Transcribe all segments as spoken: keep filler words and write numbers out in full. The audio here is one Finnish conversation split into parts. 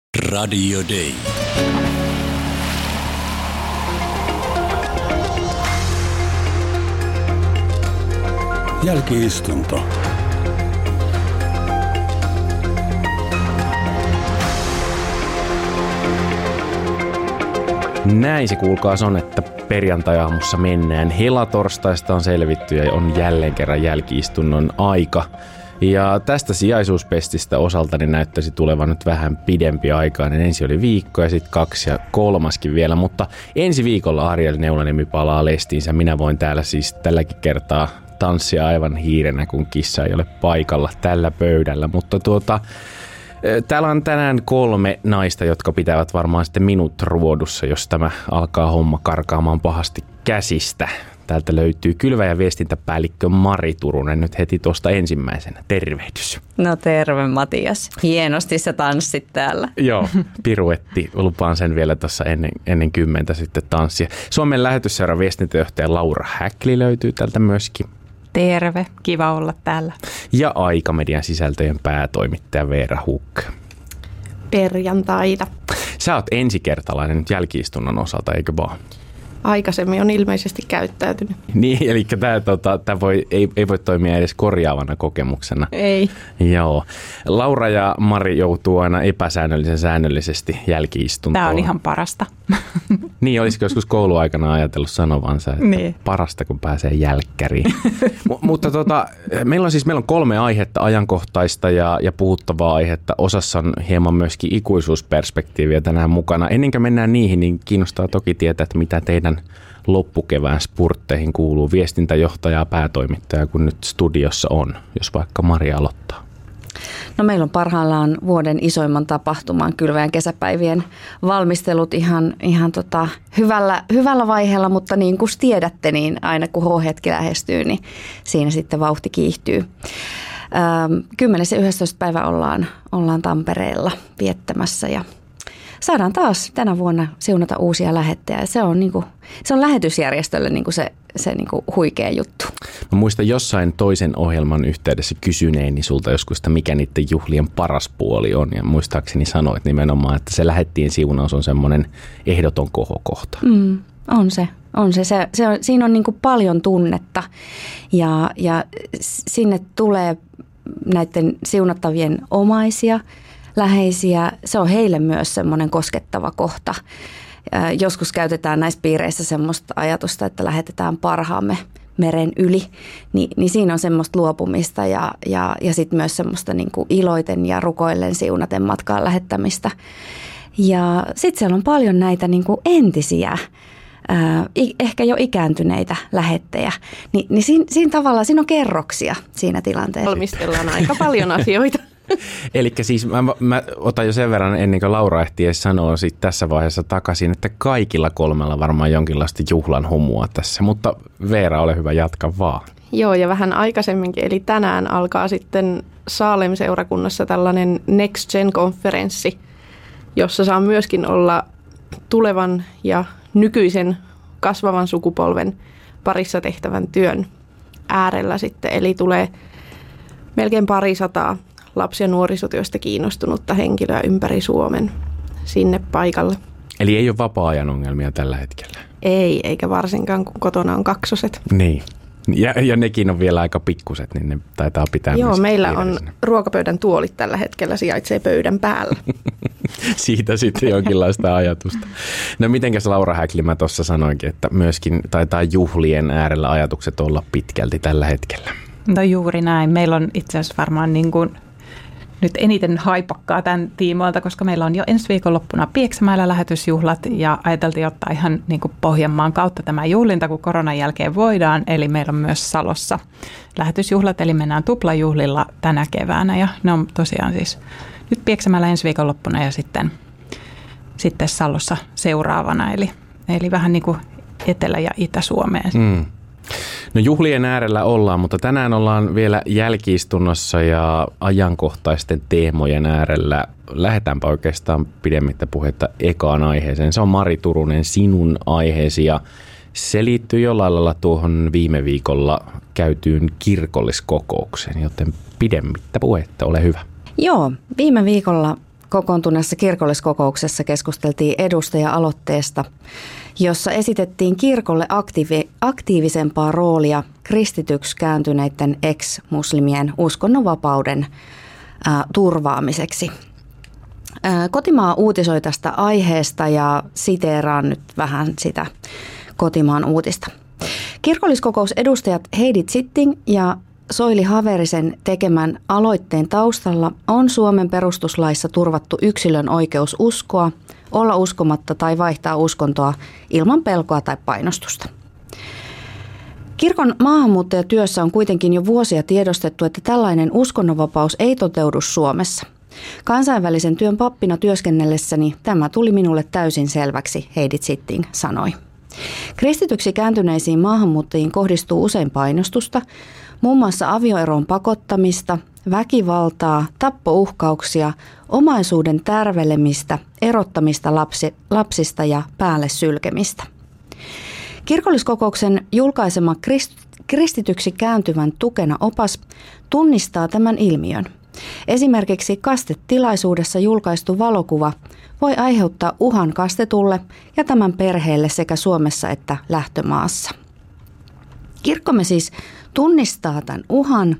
Radio Day. Jälki-istunto. Näin se kuulkaas on, että perjantai-aamussa mennään. Helatorstaista on selvitty ja on jälleen kerran jälki-istunnon aika. Ja tästä sijaisuuspestistä osaltani näyttäisi tulevan nyt vähän pidempi aikainen. Ensin oli viikko ja sitten kaksi ja kolmaskin vielä, mutta ensi viikolla Ariel Neulaniemi palaa lestiinsä. Minä voin täällä siis tälläkin kertaa tanssia aivan hiirenä, kun kissa ei ole paikalla tällä pöydällä. Mutta tuota, täällä on tänään kolme naista, jotka pitävät varmaan sitten minut ruodussa, jos tämä alkaa homma karkaamaan pahasti käsistä. Täältä löytyy kylvä- ja viestintäpäällikkö Mari Turunen nyt heti tuosta ensimmäisenä. Tervehdys. No terve Matias. Hienosti sä tanssit täällä. Joo, piruetti. Lupaan sen vielä tuossa ennen, ennen kymmentä sitten tanssia. Suomen lähetysseuran viestintäjohtaja Laura Häkli löytyy täältä myöskin. Terve, kiva olla täällä. Ja Aikamedian sisältöjen päätoimittaja Veera Hukka. Perjantaita. Sä oot ensikertalainen nyt jälki-istunnon osalta, eikö vaan? Aikaisemmin on ilmeisesti käyttäytynyt. Niin, eli tämä tota, voi, ei, ei voi toimia edes korjaavana kokemuksena. Ei. Joo. Laura ja Mari joutuu aina epäsäännöllisen säännöllisesti jälki-istuntoon. Tämä on ihan parasta. Niin, olisiko joskus kouluaikana ajatellut sanovansa, että niin. Parasta kun pääsee jälkkäriin. M- mutta tota, meillä on siis meillä on kolme aihetta, ajankohtaista ja, ja puhuttavaa aihetta. Osassa on hieman myöskin ikuisuusperspektiiviä tänään mukana. Ennen kuin mennään niihin, niin kiinnostaa toki tietää, että mitä teidän loppukevään spurtteihin kuuluu. Viestintäjohtaja ja päätoimittaja, kun nyt studiossa on, jos vaikka Mari aloittaa. No meillä on parhaillaan vuoden isoimman tapahtuman kylväjän kesäpäivien valmistelut ihan, ihan tota hyvällä, hyvällä vaiheella, mutta niin kuin tiedätte, niin aina kun H-hetki lähestyy, niin siinä sitten vauhti kiihtyy. kymmenes ja yhdestoista päivä ollaan, ollaan Tampereella viettämässä ja saadaan taas tänä vuonna siunata uusia lähettejä. Se on, niin kuin, se on lähetysjärjestölle niin kuin se, se niin kuin huikea juttu. Mä muistan jossain toisen ohjelman yhteydessä kysyneeni sulta joskus, että mikä niiden juhlien paras puoli on. Ja muistaakseni sanoit nimenomaan, että se lähettien siunaus on semmoinen ehdoton kohokohta. Mm, on se. On se. se, se on, siinä on niin kuin paljon tunnetta ja, ja sinne tulee näiden siunattavien omaisia, läheisiä. Se on heille myös semmoinen koskettava kohta. Joskus käytetään näissä piireissä semmoista ajatusta, että lähetetään parhaamme meren yli, Ni, niin siinä on semmoista luopumista ja, ja, ja sitten myös semmoista niin kuin iloiten ja rukoillen siunaten matkaan lähettämistä. Ja sitten siellä on paljon näitä niin kuin entisiä, äh, ehkä jo ikääntyneitä lähettejä, Ni, niin siinä, siinä tavallaan siinä on kerroksia siinä tilanteessa. Valmistellaan aika paljon asioita. Eli siis mä, mä otan jo sen verran ennen kuin Laura ehti edes sanoa sit tässä vaiheessa takaisin, että kaikilla kolmella varmaan jonkinlaista juhlan humua tässä, mutta Veera, ole hyvä, jatka vaan. Joo, ja vähän aikaisemminkin, eli tänään alkaa sitten Saalem-seurakunnassa tällainen Next Gen-konferenssi, jossa saa myöskin olla tulevan ja nykyisen kasvavan sukupolven parissa tehtävän työn äärellä sitten, eli tulee melkein parisataa lapsi- ja nuorisotyöstä kiinnostunutta henkilöä ympäri Suomen sinne paikalle. Eli ei ole vapaa-ajan ongelmia tällä hetkellä? Ei, eikä varsinkaan, kun kotona on kaksoset. Niin, ja, ja nekin on vielä aika pikkuset, niin ne taitaa pitää. Joo, meillä on ruokapöydän tuolit tällä hetkellä, sijaitsee pöydän päällä. Siitä sitten jonkinlaista ajatusta. No mitenkäs Laura Häkli, mä tuossa sanoinkin, että myöskin taitaa juhlien äärellä ajatukset olla pitkälti tällä hetkellä. No juuri näin. Meillä on itse asiassa varmaan niin kuin nyt eniten haipakkaa tämän tiimoilta, koska meillä on jo ensi viikonloppuna Pieksämäellä lähetysjuhlat ja ajateltiin ottaa ihan niin kuin Pohjanmaan kautta tämä juhlinta, kun koronan jälkeen voidaan. Eli meillä on myös Salossa lähetysjuhlat, eli mennään tuplajuhlilla tänä keväänä ja ne on tosiaan siis nyt Pieksämäellä ensi viikonloppuna ja sitten, sitten Salossa seuraavana, eli, eli vähän niin kuin Etelä- ja Itä-Suomeen. Mm. No juhlien äärellä ollaan, mutta tänään ollaan vielä jälki-istunnossa ja ajankohtaisten teemojen äärellä. Lähdetäänpä oikeastaan pidemmittä puhetta ekaan aiheeseen. Se on Mari Turunen, sinun aiheesi ja se liittyy jollain lailla tuohon viime viikolla käytyyn kirkolliskokoukseen, joten pidemmittä puhetta, ole hyvä. Joo, viime viikolla kokoontuneessa kirkolliskokouksessa keskusteltiin edustaja-aloitteesta, jossa esitettiin kirkolle aktiivi, aktiivisempaa roolia kristityksi kääntyneiden ex-muslimien uskonnonvapauden ää, turvaamiseksi. Ää, Kotimaa uutisoi tästä aiheesta ja siteeraan nyt vähän sitä Kotimaan uutista. Kirkolliskokousedustajat Heidi Zitting ja Soili Haverisen tekemän aloitteen taustalla on Suomen perustuslaissa turvattu yksilön oikeus uskoa, olla uskomatta tai vaihtaa uskontoa ilman pelkoa tai painostusta. Kirkon maahanmuuttajatyössä on kuitenkin jo vuosia tiedostettu, että tällainen uskonnonvapaus ei toteudu Suomessa. Kansainvälisen työn pappina työskennellessäni tämä tuli minulle täysin selväksi, Heidi Zitting sanoi. Kristityksi kääntyneisiin maahanmuuttajiin kohdistuu usein painostusta, muun muassa avioeroon pakottamista, väkivaltaa, tappouhkauksia, omaisuuden tärvelemistä, erottamista lapsi, lapsista ja päälle sylkemistä. Kirkolliskokouksen julkaisema krist, kristityksi kääntyvän tukena opas tunnistaa tämän ilmiön. Esimerkiksi kastetilaisuudessa julkaistu valokuva voi aiheuttaa uhan kastetulle ja tämän perheelle sekä Suomessa että lähtömaassa. Kirkkomme siis tunnistaa tämän uhan.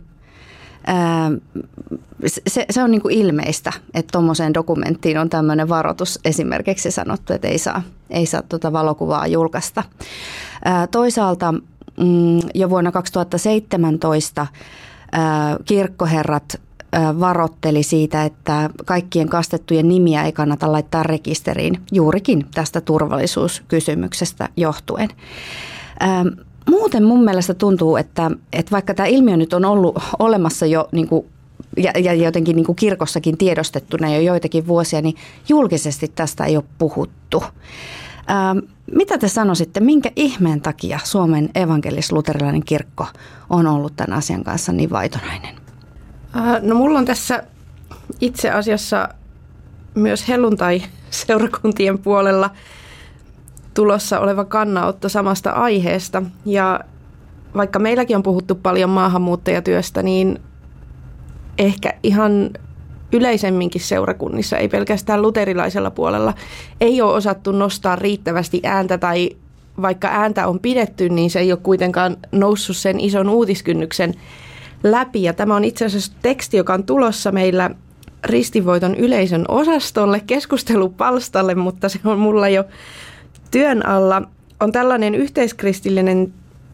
Se, se on niin kuin ilmeistä, että tuommoiseen dokumenttiin on tämmöinen varoitus esimerkiksi sanottu, että ei saa, ei saa tuota valokuvaa julkaista. Toisaalta jo vuonna kaksituhattaseitsemäntoista kirkkoherrat varoitteli siitä, että kaikkien kastettujen nimiä ei kannata laittaa rekisteriin juurikin tästä turvallisuuskysymyksestä johtuen. Muuten mun mielestä tuntuu, että, että vaikka tämä ilmiö nyt on ollut olemassa jo niin kuin, ja, ja jotenkin niin kuin kirkossakin tiedostettuna jo joitakin vuosia, niin julkisesti tästä ei ole puhuttu. Ää, mitä te sanoisitte, minkä ihmeen takia Suomen evankelis-luterilainen kirkko on ollut tämän asian kanssa niin vaitonainen? No mulla on tässä itse asiassa myös helluntai-seurakuntien puolella tulossa oleva kannanotto samasta aiheesta. Ja vaikka meilläkin on puhuttu paljon maahanmuuttajatyöstä, niin ehkä ihan yleisemminkin seurakunnissa, ei pelkästään luterilaisella puolella, ei ole osattu nostaa riittävästi ääntä tai vaikka ääntä on pidetty, niin se ei ole kuitenkaan noussut sen ison uutiskynnyksen läpi. Ja tämä on itse asiassa teksti, joka on tulossa meillä Ristinvoiton yleisön osastolle, keskustelupalstalle, mutta se on mulla jo työn alla. On tällainen yhteiskristillinen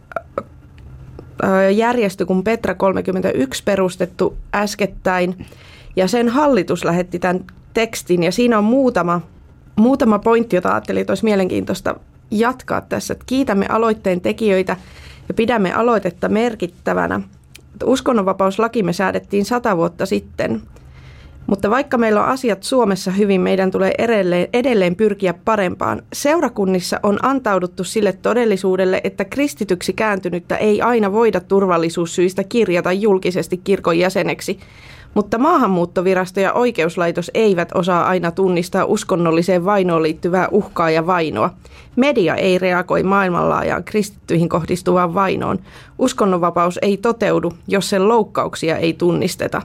järjestö kuin Petra kolmekymmentäyksi perustettu äskettäin, ja sen hallitus lähetti tämän tekstin, ja siinä on muutama, muutama pointti, jota ajattelin, että olisi mielenkiintoista jatkaa tässä. Että kiitämme aloitteen tekijöitä ja pidämme aloitetta merkittävänä. Uskonnonvapauslakimme säädettiin sata vuotta sitten, mutta vaikka meillä on asiat Suomessa hyvin, meidän tulee edelleen, edelleen pyrkiä parempaan. Seurakunnissa on antauduttu sille todellisuudelle, että kristityksi kääntynyttä ei aina voida turvallisuussyistä kirjata julkisesti kirkon jäseneksi, mutta maahanmuuttovirasto ja oikeuslaitos eivät osaa aina tunnistaa uskonnolliseen vainoon liittyvää uhkaa ja vainoa. Media ei reagoi maailmanlaajaan kristittyihin kohdistuvaan vainoon. Uskonnonvapaus ei toteudu, jos sen loukkauksia ei tunnisteta.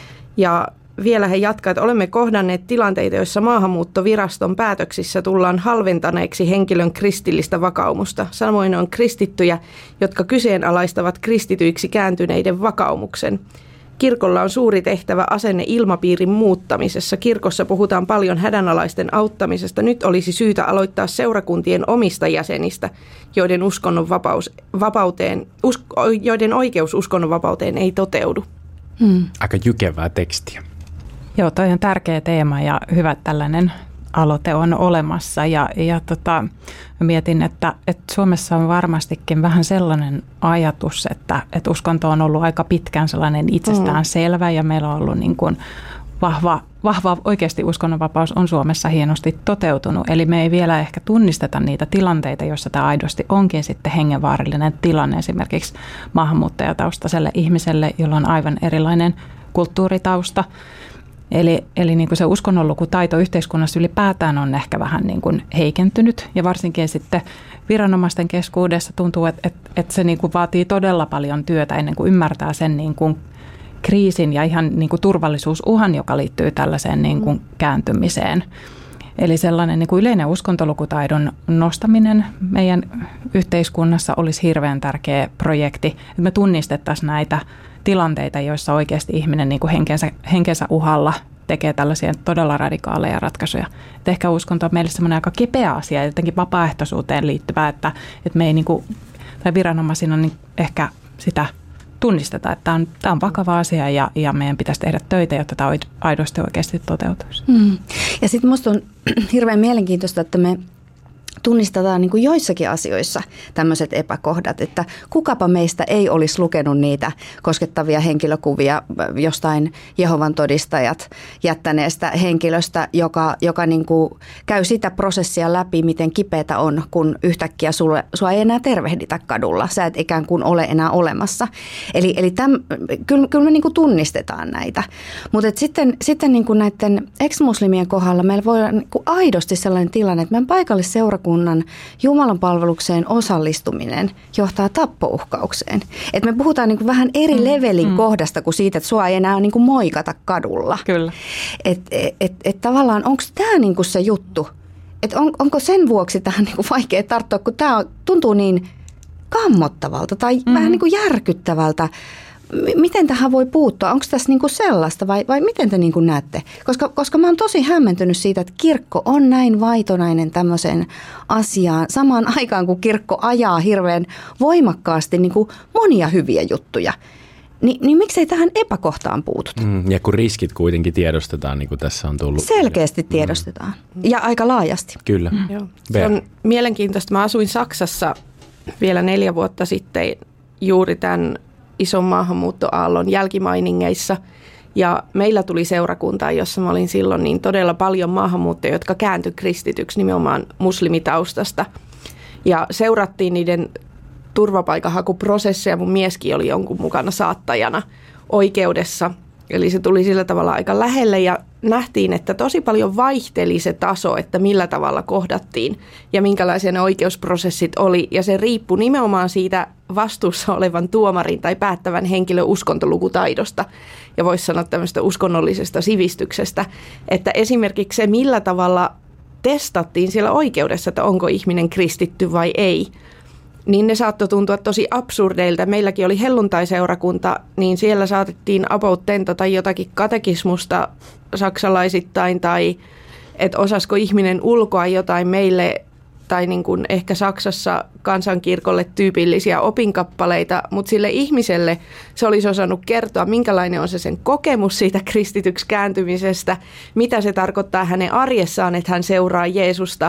Ja vielä he jatkavat, että olemme kohdanneet tilanteita, joissa maahanmuuttoviraston päätöksissä tullaan halventaneeksi henkilön kristillistä vakaumusta. Samoin on kristittyjä, jotka kyseenalaistavat kristityiksi kääntyneiden vakaumuksen. Kirkolla on suuri tehtävä asenne ilmapiirin muuttamisessa. Kirkossa puhutaan paljon hädänalaisten auttamisesta. Nyt olisi syytä aloittaa seurakuntien omista jäsenistä, joiden, uskonnonvapaus, vapauteen, usko, joiden oikeus uskonnonvapauteen ei toteudu. Hmm. Aika jykevää tekstiä. Joo, toi on tärkeä teema ja hyvä tällainen aloite on olemassa. Ja, ja tota, mietin, että, että Suomessa on varmastikin vähän sellainen ajatus, että, että uskonto on ollut aika pitkään sellainen itsestään selvä ja meillä on ollut niin kuin vahva, vahva oikeasti uskonnonvapaus on Suomessa hienosti toteutunut. Eli me ei vielä ehkä tunnisteta niitä tilanteita, joissa tämä aidosti onkin sitten hengenvaarallinen tilanne esimerkiksi maahanmuuttajataustaiselle ihmiselle, jolla on aivan erilainen kulttuuritausta. Eli, eli niin kuin se uskonnonlukutaito yhteiskunnassa ylipäätään on ehkä vähän niin kuin heikentynyt ja varsinkin sitten viranomaisten keskuudessa tuntuu, että, että, että se niin kuin vaatii todella paljon työtä ennen kuin ymmärtää sen niin kuin kriisin ja ihan niin kuin turvallisuusuhan, joka liittyy tällaiseen niin kuin kääntymiseen. Eli sellainen niin kuin yleinen uskontolukutaidon nostaminen meidän yhteiskunnassa olisi hirveän tärkeä projekti, että me tunnistettaisiin näitä tilanteita, joissa oikeasti ihminen niin kuin henkensä, henkensä uhalla tekee tällaisia todella radikaaleja ratkaisuja. Et ehkä uskonto on meille semmoinen aika kipeä asia, jotenkin vapaaehtoisuuteen liittyvää, että, että me ei niin kuin, tai viranomaisina niin ehkä sitä tunnisteta, että tämä on, tämä on vakava asia ja, ja meidän pitäisi tehdä töitä, jotta tämä aidosti oikeasti toteutuisi. Hmm. Ja sitten musta on hirveän mielenkiintoista, että me tunnistetaan niin kuin joissakin asioissa tämmöiset epäkohdat, että kukapa meistä ei olisi lukenut niitä koskettavia henkilökuvia jostain Jehovan todistajat jättäneestä henkilöstä, joka, joka niin kuin käy sitä prosessia läpi, miten kipeätä on, kun yhtäkkiä sulle, sua ei enää tervehditä kadulla. Sä et ikään kuin ole enää olemassa. Eli, eli täm, kyllä, kyllä me niin kuin tunnistetaan näitä. Mutta sitten, sitten niin kuin näiden ex-muslimien kohdalla meillä voi olla niin kuin aidosti sellainen tilanne, että meidän paikallisseurakunnan Jumalan palvelukseen osallistuminen johtaa tappouhkaukseen. Et me puhutaan niin kuin vähän eri mm, levelin mm. kohdasta kuin siitä, että sua ei enää niin kuin moikata kadulla. Kyllä. Et, et, et, et tavallaan onko tämä niin kuin se juttu, että on, onko sen vuoksi tähän niin kuin vaikea tarttua, kun tämä tuntuu niin kammottavalta tai mm. vähän niin kuin järkyttävältä. Miten tähän voi puuttua? Onko tässä niinku sellaista vai, vai miten te niinku näette? Koska, koska mä oon tosi hämmentynyt siitä, että kirkko on näin vaitonainen tämmöiseen asiaan samaan aikaan, kun kirkko ajaa hirveän voimakkaasti niinku monia hyviä juttuja. Ni, niin miksei tähän epäkohtaan puututa? Mm, ja kun riskit kuitenkin tiedostetaan, niin kuin tässä on tullut. Selkeästi tiedostetaan mm. ja aika laajasti. Kyllä. Mm. Joo. Se on mielenkiintoista. Mä asuin Saksassa vielä neljä vuotta sitten juuri tämän ison maahanmuuttoaallon jälkimainingeissa ja meillä tuli seurakuntaa, jossa mä olin silloin niin todella paljon maahanmuuttajia, jotka kääntyi kristityksi nimenomaan muslimitaustasta ja seurattiin niiden turvapaikanhakuprosesseja. Mun mieskin oli jonkun mukana saattajana oikeudessa, eli se tuli sillä tavalla aika lähelle ja nähtiin, että tosi paljon vaihteli se taso, että millä tavalla kohdattiin ja minkälaisia ne oikeusprosessit oli. Ja se riippui nimenomaan siitä vastuussa olevan tuomarin tai päättävän henkilön uskontolukutaidosta ja voisi sanoa tämmöistä uskonnollisesta sivistyksestä. Että esimerkiksi se, millä tavalla testattiin siellä oikeudessa, että onko ihminen kristitty vai ei, niin ne saattoi tuntua tosi absurdeilta. Meilläkin oli helluntaiseurakunta, niin siellä saatettiin about tento tai jotakin katekismusta saksalaisittain, tai että osasko ihminen ulkoa jotain meille, tai niin kuin ehkä Saksassa kansankirkolle tyypillisiä opinkappaleita, mutta sille ihmiselle se olisi osannut kertoa, minkälainen on se sen kokemus siitä kristityksi kääntymisestä, mitä se tarkoittaa hänen arjessaan, että hän seuraa Jeesusta,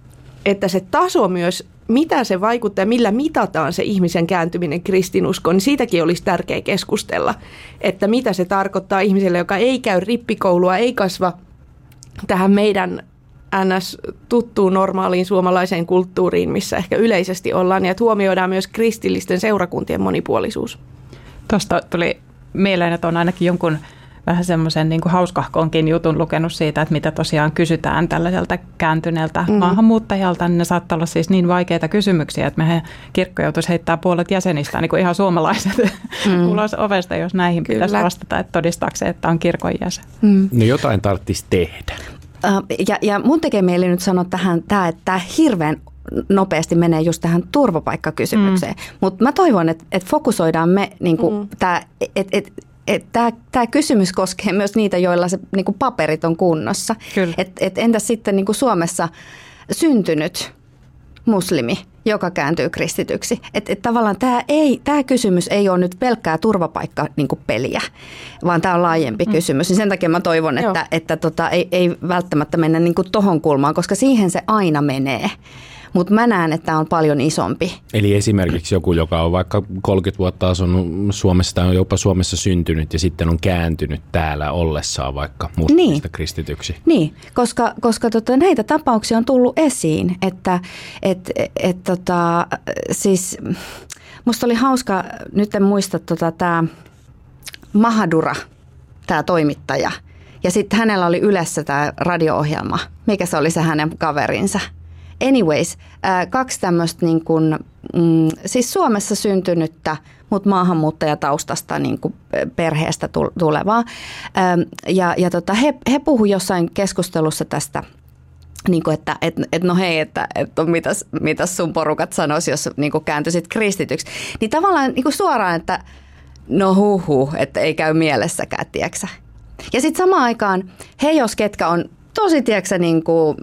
että se taso myös, mitä se vaikuttaa ja millä mitataan se ihmisen kääntyminen kristinuskoon, niin siitäkin olisi tärkeää keskustella, että mitä se tarkoittaa ihmiselle, joka ei käy rippikoulua, ei kasva tähän meidän ns. Tuttuun normaaliin suomalaiseen kulttuuriin, missä ehkä yleisesti ollaan, ja huomioidaan myös kristillisten seurakuntien monipuolisuus. Tuosta tuli mieleen, että on ainakin jonkun vähän semmoisen niin kuin hauskahkonkin jutun lukenut siitä, että mitä tosiaan kysytään tällaiselta kääntyneeltä mm. maahanmuuttajalta, niin ne saattaa olla siis niin vaikeita kysymyksiä, että meidän kirkko joutuisi heittää puolet jäsenistä, niin kuin ihan suomalaiset mm. ulos ovesta, jos näihin Kyllä. pitäisi vastata, että todistaako se, että on kirkon jäsen. Mm. No jotain tarvitsisi tehdä. Ja, ja mun tekee mieli nyt sanoa tähän, tämä, että tämä hirveän nopeasti menee just tähän turvapaikkakysymykseen, mm. mutta mä toivon, että, että fokusoidaan me, niin kuin mm. tämä, että et, Tämä, tämä kysymys koskee myös niitä, joilla se niin kuin paperit on kunnossa. Et, et entäs sitten niin kuin Suomessa syntynyt muslimi, joka kääntyy kristityksi? Et, et tavallaan tämä, ei, tämä kysymys ei ole nyt pelkkää turvapaikkapeliä, vaan tämä on laajempi mm. kysymys. Sen takia mä toivon, että, että, että tota, ei, ei välttämättä mennä niin kuin tohon kulmaan, koska siihen se aina menee. Mutta mä näen, että tämä on paljon isompi. Eli esimerkiksi joku, joka on vaikka kolmekymmentä vuotta asunut Suomessa tai on jopa Suomessa syntynyt ja sitten on kääntynyt täällä ollessaan vaikka muslimista niin. kristityksi. Niin, koska, koska tota, näitä tapauksia on tullut esiin, että et, et, tota, siis musta oli hauska, nyt en muista tota, tämä Mahadura, tämä toimittaja, ja sitten hänellä oli Ylessä tämä radio-ohjelma, mikä se oli se hänen kaverinsa. anyways, äh, kaksi tämmöistä niin kuin, mm, siis Suomessa syntynyttä, mutta maahanmuuttajataustasta niin kuin perheestä tulevaa. Ähm, ja ja tota, he, he puhuivat jossain keskustelussa tästä, niin kuin, että et, et no hei, että et mitäs, mitäs sun porukat sanoisi, jos niin kuin kääntyisit kristityksi. Niin tavallaan niin kuin suoraan, että no huhu, että ei käy mielessäkään, tiedäksä. Ja sitten samaan aikaan he, jos ketkä on tosi, tiedäksä, niin kuin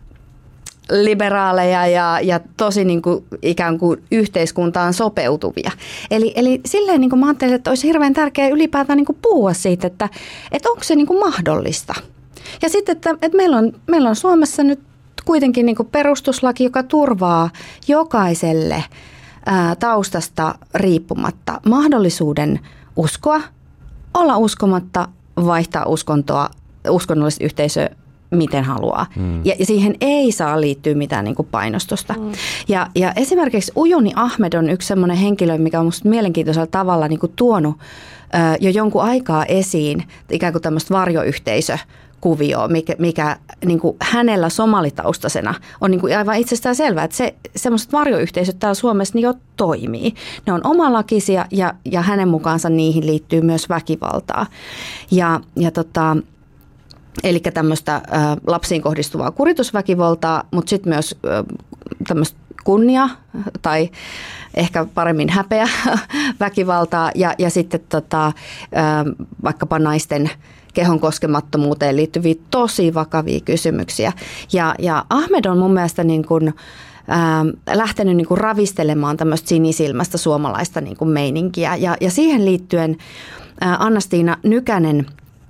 liberaaleja ja, ja tosi niin kuin ikään kuin yhteiskuntaan sopeutuvia. Eli, eli silleen niin kuin mä ajattelin, että olisi hirveän tärkeää ylipäätään niin kuin puhua siitä, että, että onko se niin kuin mahdollista. Ja sitten, että, että meillä, on, meillä on Suomessa nyt kuitenkin niin kuin perustuslaki, joka turvaa jokaiselle ää, taustasta riippumatta mahdollisuuden uskoa, olla uskomatta, vaihtaa uskontoa, uskonnollista yhteisöä miten haluaa. Mm. Ja, ja siihen ei saa liittyä mitään niin kuin painostusta. Mm. Ja, ja esimerkiksi Ujuni Ahmed on yksi sellainen henkilö, mikä on musta mielenkiintoisella tavalla niin kuin tuonut ö, jo jonkun aikaa esiin ikään kuin tämmöistä varjoyhteisökuvioa, mikä, mikä niin kuin hänellä somalitaustasena on niin kuin aivan itsestään selvää, että se, semmoiset varjoyhteisöt täällä Suomessa niin jo toimii. Ne on omalakisia ja, ja hänen mukaansa niihin liittyy myös väkivaltaa. Ja, ja tota... Eli tämmöistä ä, lapsiin kohdistuvaa kuritusväkivaltaa, mutta sitten myös ä, tämmöistä kunnia tai ehkä paremmin häpeä väkivaltaa ja, ja sitten tota, ä, vaikkapa naisten kehon koskemattomuuteen liittyviä tosi vakavia kysymyksiä. Ja, ja Ahmed on mun mielestä niin kuin, ä, lähtenyt niin kuin ravistelemaan tämmöistä sinisilmästä suomalaista niin kuin meininkiä. Ja, ja siihen liittyen ä, Anna-Stiina Nykänen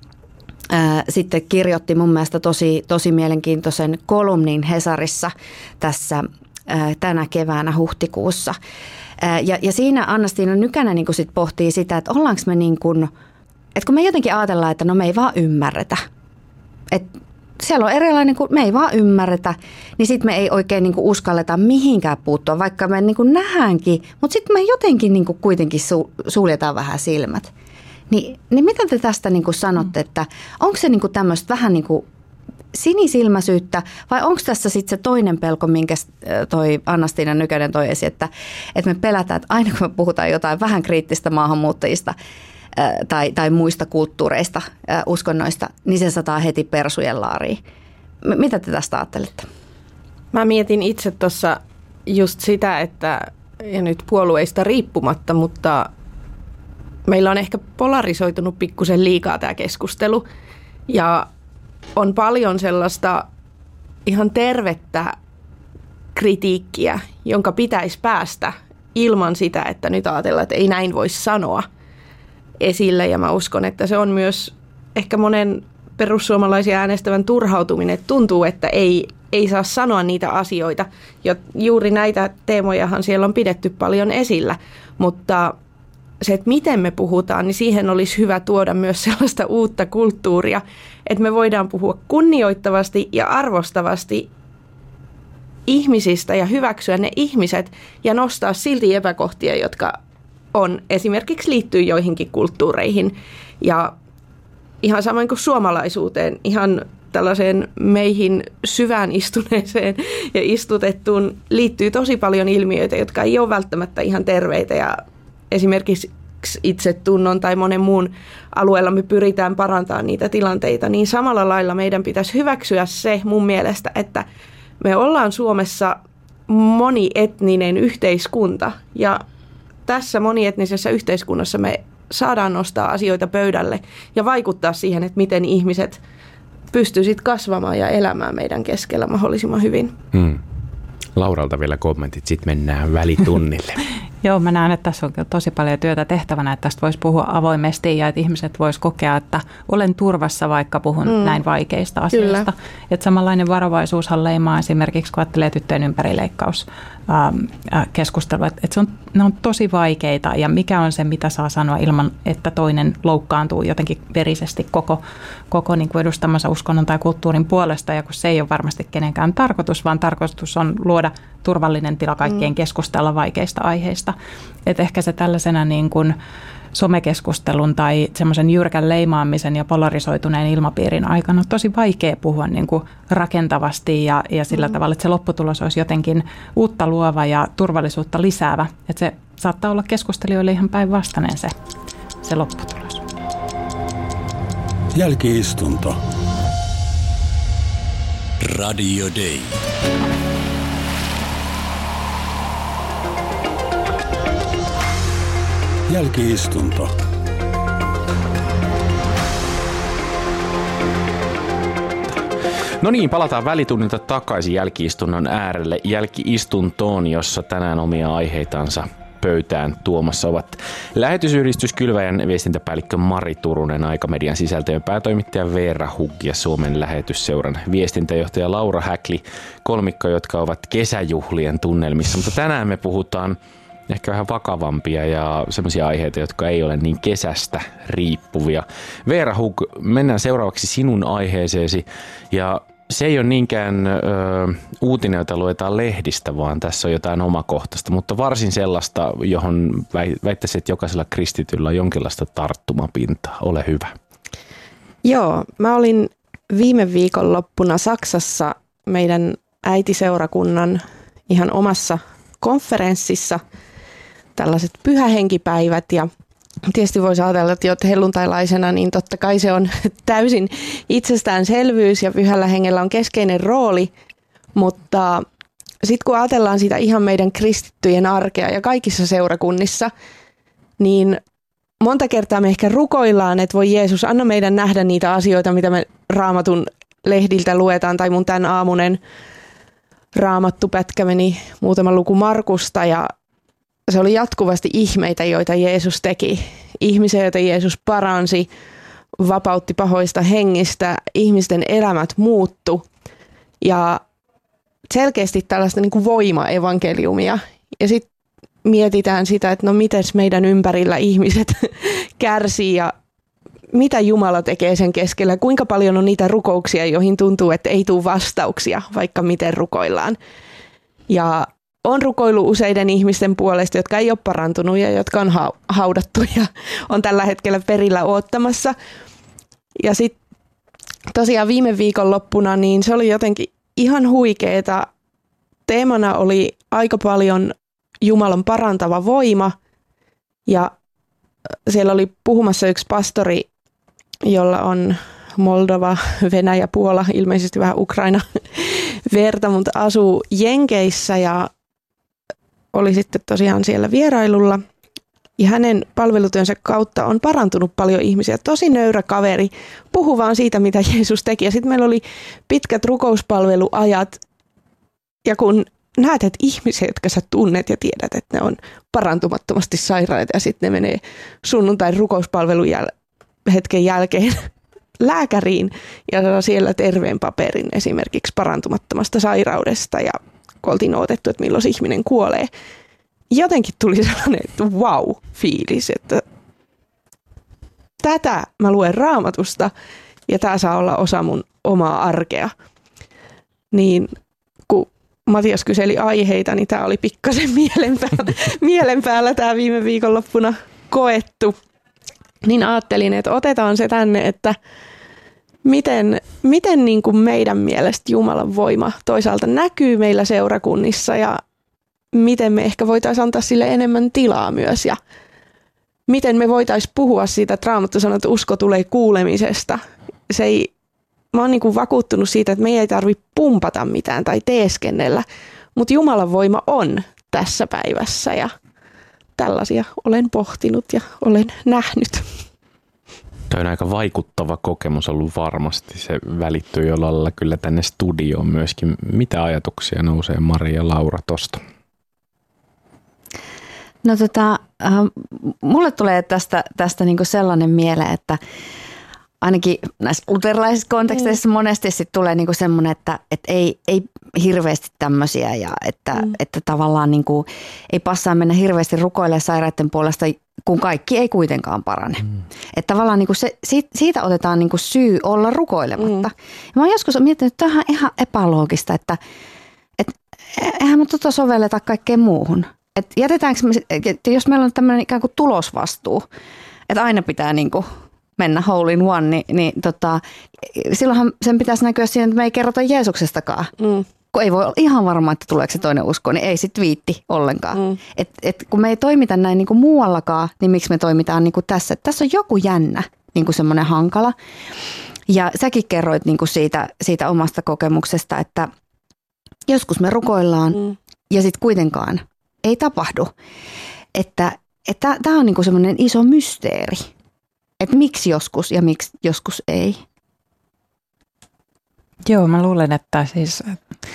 sitten kirjoitti mun mielestä tosi, tosi mielenkiintoisen kolumnin Hesarissa tässä tänä keväänä huhtikuussa. Ja, ja siinä Anna-Stiina Nykänen niin sit pohtii sitä, että ollaanko me niin kuin, että kun me jotenkin ajatellaan, että no me ei vaan ymmärretä. Että siellä on erilainen, kun me ei vaan ymmärretä, niin sitten me ei oikein niin kuin uskalleta mihinkään puuttua, vaikka me niin kuin nähdäänkin, mutta sitten me jotenkin niin kuin kuitenkin su, suljetaan vähän silmät. Niin, niin mitä te tästä niin kuin sanotte, että onko se niin kuin tämmöistä vähän niin kuin sinisilmäisyyttä vai onko tässä sitten se toinen pelko, minkä toi Anna-Stiina Nykänen toi esiin, että, että me pelätään, että aina kun me puhutaan jotain vähän kriittistä maahanmuuttajista ää, tai, tai muista kulttuureista, ää, uskonnoista, niin se sataa heti persujen laariin. M- mitä te tästä ajattelette? Mä mietin itse tuossa just sitä, että ja nyt puolueista riippumatta, mutta meillä on ehkä polarisoitunut pikkusen liikaa tämä keskustelu ja on paljon sellaista ihan tervettä kritiikkiä, jonka pitäisi päästä ilman sitä, että nyt ajatellaan, että ei näin voi sanoa esille. Ja mä uskon, että se on myös ehkä monen perussuomalaisia äänestävän turhautuminen, että tuntuu, että ei, ei saa sanoa niitä asioita. Ja juuri näitä teemojahan siellä on pidetty paljon esillä, mutta se, että miten me puhutaan, niin siihen olisi hyvä tuoda myös sellaista uutta kulttuuria, että me voidaan puhua kunnioittavasti ja arvostavasti ihmisistä ja hyväksyä ne ihmiset ja nostaa silti epäkohtia, jotka on esimerkiksi liittyy joihinkin kulttuureihin ja ihan samoin kuin suomalaisuuteen, ihan tällaiseen meihin syvään istuneeseen ja istutettuun liittyy tosi paljon ilmiöitä, jotka ei ole välttämättä ihan terveitä ja esimerkiksi itsetunnon tai monen muun alueella me pyritään parantamaan niitä tilanteita, niin samalla lailla meidän pitäisi hyväksyä se mun mielestä, että me ollaan Suomessa monietninen yhteiskunta ja tässä monietnisessä yhteiskunnassa me saadaan nostaa asioita pöydälle ja vaikuttaa siihen, että miten ihmiset pystyisivät kasvamaan ja elämään meidän keskellä mahdollisimman hyvin. Hmm. Lauralta vielä kommentit, sitten mennään välitunnille. Joo, mä näen, että tässä on tosi paljon työtä tehtävänä, että tästä voisi puhua avoimesti ja että ihmiset vois kokea, että olen turvassa, vaikka puhun mm. näin vaikeista asioista. Kyllä. Että samanlainen varovaisuushan leimaa esimerkiksi, kun ajattelee tyttöjen ympärileikkaus keskustelua, että se on, ne on tosi vaikeita ja mikä on se, mitä saa sanoa ilman, että toinen loukkaantuu jotenkin verisesti koko, koko niin kuin edustamansa uskonnon tai kulttuurin puolesta ja kun se ei ole varmasti kenenkään tarkoitus, vaan tarkoitus on luoda turvallinen tila kaikkien mm. keskustella vaikeista aiheista. puolesta. Et ehkä se tällaisena niin kuin somekeskustelun tai semmoisen jyrkän leimaamisen ja polarisoituneen ilmapiirin aikana on tosi vaikea puhua niin kuin rakentavasti ja, ja sillä mm. tavalla, että se lopputulos olisi jotenkin uutta luova ja turvallisuutta lisäävä. Että se saattaa olla keskustelijoille ihan päinvastainen se, se lopputulos. Jälki-istunto. Radio Day. Jälki-istunto. No niin, palataan välitunnilta takaisin jälki-istunnon äärelle. Jälki-istuntoon, jossa tänään omia aiheitansa pöytään tuomassa ovat lähetysyhdistys Kylväjän viestintäpäällikkö Mari Turunen, Aikamedian sisältöjen päätoimittaja Veera Hugg ja Suomen lähetysseuran viestintäjohtaja Laura Häkli, kolmikko, jotka ovat kesäjuhlien tunnelmissa. Mutta tänään me puhutaan ehkä vähän vakavampia ja sellaisia aiheita, jotka ei ole niin kesästä riippuvia. Veera Hugg, mennään seuraavaksi sinun aiheeseesi ja se ei ole niinkään ö, uutinen, jota luetaan lehdistä, vaan tässä on jotain omakohtaista, mutta varsin sellaista, johon väittäisin, että jokaisella kristityllä on jonkinlaista tarttumapintaa. Ole hyvä. Joo, mä olin viime viikonloppuna Saksassa meidän äitiseurakunnan ihan omassa konferenssissa, tällaiset pyhähenkipäivät, ja tietysti voisi ajatella, että jo helluntailaisena, niin totta kai se on täysin itsestäänselvyys ja pyhällä hengellä on keskeinen rooli, mutta sitten kun ajatellaan sitä ihan meidän kristittyjen arkea ja kaikissa seurakunnissa, niin monta kertaa me ehkä rukoillaan, että voi Jeesus, anna meidän nähdä niitä asioita, mitä me Raamatun lehdiltä luetaan, tai mun tämän aamunen raamattupätkä meni muutama luku Markusta, ja se oli jatkuvasti ihmeitä, joita Jeesus teki. Ihmisiä, joita Jeesus paransi, vapautti pahoista hengistä, ihmisten elämät muuttu. Ja selkeästi tällaista niin kuin voima-evankeliumia. Ja sitten mietitään sitä, että no mites meidän ympärillä ihmiset kärsii ja mitä Jumala tekee sen keskellä. Kuinka paljon on niitä rukouksia, joihin tuntuu, että ei tule vastauksia, vaikka miten rukoillaan. Ja on rukoillut useiden ihmisten puolesta, jotka ei ole parantunut ja jotka on haudattu ja on tällä hetkellä perillä odottamassa. Ja sitten tosiaan viime viikonloppuna niin se oli jotenkin ihan huikeeta. Teemana oli aika paljon Jumalan parantava voima ja siellä oli puhumassa yksi pastori, jolla on Moldova, Venäjä, Puola, ilmeisesti vähän Ukraina verta, mutta asuu Jenkeissä ja oli sitten tosiaan siellä vierailulla. Ja hänen palvelutyönsä kautta on parantunut paljon ihmisiä. Tosi nöyrä kaveri, puhuu vaan siitä, mitä Jeesus teki. Ja sitten meillä oli pitkät rukouspalveluajat. Ja kun näet, että ihmisiä, jotka sä tunnet ja tiedät, että ne on parantumattomasti sairaita. Ja sitten ne menee sunnuntain rukouspalvelun jäl- hetken jälkeen lääkäriin. Ja saa siellä terveen paperin esimerkiksi parantumattomasta sairaudesta. Ja kun oltiin odotettu, että milloin ihminen kuolee. Jotenkin tuli sellainen, että wow-fiilis, että tätä mä luen Raamatusta ja tämä saa olla osa mun omaa arkea. Niin kun Matias kyseli aiheita, niin tämä oli pikkasen mielen päällä, mielen päällä tämä viime viikonloppuna koettu. Niin ajattelin, että otetaan se tänne, että miten, miten niin kuin meidän mielestä Jumalan voima toisaalta näkyy meillä seurakunnissa ja miten me ehkä voitaisiin antaa sille enemmän tilaa myös ja miten me voitaisiin puhua siitä, että Raamattu sanoo, että usko tulee kuulemisesta. Se ei, mä oon niin kuin vakuuttunut siitä, että meidän ei tarvitse pumpata mitään tai teeskennellä, mutta Jumalan voima on tässä päivässä ja tällaisia olen pohtinut ja olen nähnyt. Tämä on aika vaikuttava kokemus ollut varmasti. Se välittyy jollain lailla kyllä tänne studioon myöskin. Mitä ajatuksia nousee Mari ja Laura tosta? No tota, äh, mulle tulee tästä, tästä niinku sellainen mieleen, että ainakin näissä luterilaisissa konteksteissa mm. monesti sit tulee niinku semmoinen, että et ei, ei hirveästi tämmöisiä ja että, mm. että tavallaan niinku ei passaa mennä hirveästi rukoilemaan sairaiden puolesta, kun kaikki ei kuitenkaan parane. Mm. Että tavallaan niinku se, siitä otetaan niinku syy olla rukoilematta. Mm. Mä oon joskus miettinyt, että tämä on ihan epäloogista, että et, eihän me tota sovelleta kaikkeen muuhun. että jätetäänkö me, että jos meillä on tämmöinen ikään kuin tulosvastuu, että aina pitää niin kuin mennä hole in one, niin, niin tota, silloinhan sen pitäisi näkyä siihen, että me ei kerrota Jeesuksestakaan. Mm. Kun ei voi olla ihan varma, että tuleeko se toinen usko, niin ei sit viitti ollenkaan. Mm. Et, et kun me ei toimita näin niin kuin muuallakaan, niin miksi me toimitaan niin kuin tässä? Et tässä on joku jännä, niin kuin semmoinen hankala. Ja säkin kerroit niin kuin siitä, siitä omasta kokemuksesta, että joskus me rukoillaan mm. ja sitten kuitenkaan ei tapahdu. Että tämä on niin kuin semmoinen iso mysteeri, että miksi joskus ja miksi joskus ei. Joo, mä luulen, että siis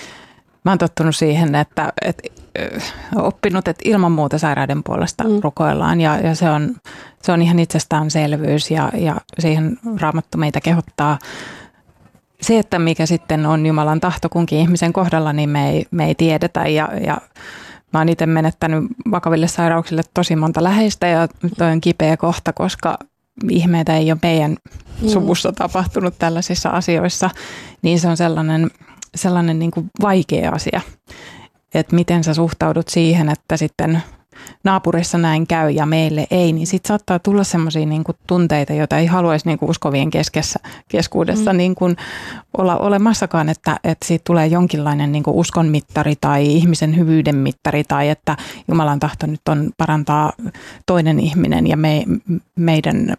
mä oon tottunut siihen, että, että oppinut, että ilman muuta sairaiden puolesta mm. rukoillaan ja, ja se, on, se on ihan itsestäänselvyys ja, ja siihen Raamattu meitä kehottaa. Se, että mikä sitten on Jumalan tahto kunkin ihmisen kohdalla, niin me ei, me ei tiedetä ja, ja mä oon itse menettänyt vakaville sairauksille tosi monta läheistä ja toi on kipeä kohta, koska ihmeitä ei ole meidän suvussa tapahtunut tällaisissa asioissa, niin se on sellainen, sellainen niin kuin vaikea asia, että miten sä suhtaudut siihen, että sitten naapurissa näin käy ja meille ei, niin sitten saattaa tulla semmoisia niin kuin tunteita, joita ei haluaisi niin kuin uskovien keskessä, keskuudessa mm. niin kuin olla olemassakaan, että, että siitä tulee jonkinlainen niin kuin uskon mittari tai ihmisen hyvyyden mittari tai että Jumalan tahto nyt on parantaa toinen ihminen ja me, meidän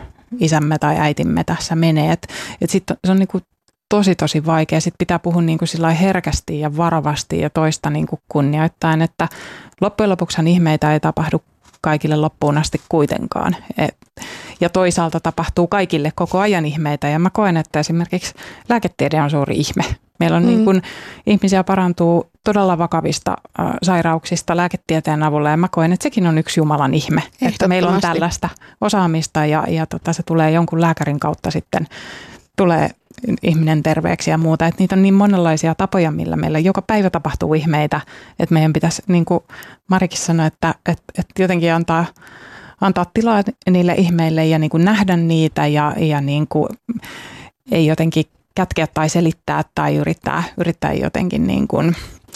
isämme tai äitimme tässä menee. Että et sitten se on niin kuin tosi tosi vaikea. Sitten pitää puhua niin kuin sillä herkästi ja varovasti ja toista niin kuin kunnioittaen, että loppujen lopuksihan ihmeitä ei tapahdu kaikille loppuun asti kuitenkaan. Et, ja toisaalta tapahtuu kaikille koko ajan ihmeitä ja mä koen, että esimerkiksi lääketiede on suuri ihme. Meillä on mm. niin kuin, ihmisiä parantuu todella vakavista äh, sairauksista lääketieteen avulla ja mä koen, että sekin on yksi Jumalan ihme. Että meillä on tällaista osaamista ja, ja tota, se tulee jonkun lääkärin kautta sitten, tulee ihminen terveeksi ja muuta. Että niitä on niin monenlaisia tapoja, millä meillä joka päivä tapahtuu ihmeitä, että meidän pitäisi, niin kuin Marikin sanoi, että, että, että jotenkin antaa, antaa tilaa niille ihmeille ja niin kuin nähdä niitä ja, ja niin kuin ei jotenkin kätkeä tai selittää tai yrittää, yrittää jotenkin niin kuin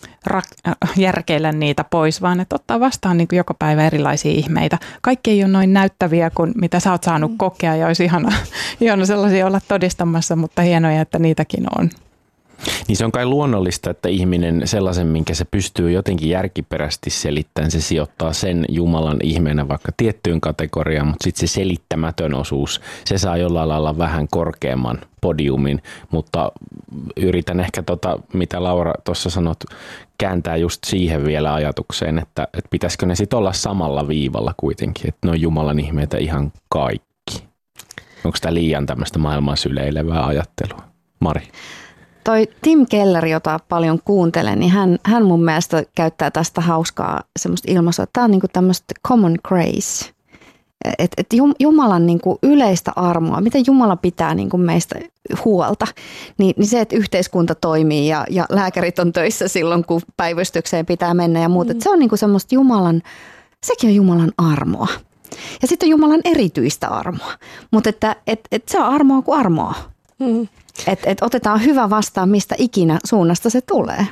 rak- järkeillä niitä pois, vaan että ottaa vastaan niin kuin joka päivä erilaisia ihmeitä. Kaikki ei ole noin näyttäviä kuin mitä sä oot saanut kokea ja olisi ihana, ihana sellaisia olla todistamassa, mutta hienoja, että niitäkin on. Niin se on kai luonnollista, että ihminen sellaisen, minkä se pystyy jotenkin järkiperäisesti selittämään, se sijoittaa sen Jumalan ihmeenä vaikka tiettyyn kategoriaan, mutta sitten se selittämätön osuus, se saa jollain lailla vähän korkeamman podiumin, mutta yritän ehkä tota, mitä Laura tuossa sanot, kääntää just siihen vielä ajatukseen, että, että pitäisikö ne sitten olla samalla viivalla kuitenkin, että ne on Jumalan ihmeitä ihan kaikki. Onko tämä liian tämmöistä maailman syleilevää ajattelua? Mari? Toi Tim Keller, jota paljon kuuntelen, niin hän, hän mun mielestä käyttää tästä hauskaa semmoista ilmaisua, että tämä on niinku tämmöistä common grace. Että et Jumalan niinku yleistä armoa, miten Jumala pitää niinku meistä huolta, niin, niin se, että yhteiskunta toimii ja, ja lääkärit on töissä silloin, kun päivystykseen pitää mennä ja muuta. Mm. Se on niinku semmoista Jumalan, sekin on Jumalan armoa. Ja sitten on Jumalan erityistä armoa, mutta että et, et se on armoa kuin armoa. Mm. Että et otetaan hyvä vastaan, mistä ikinä suunnasta se tulee.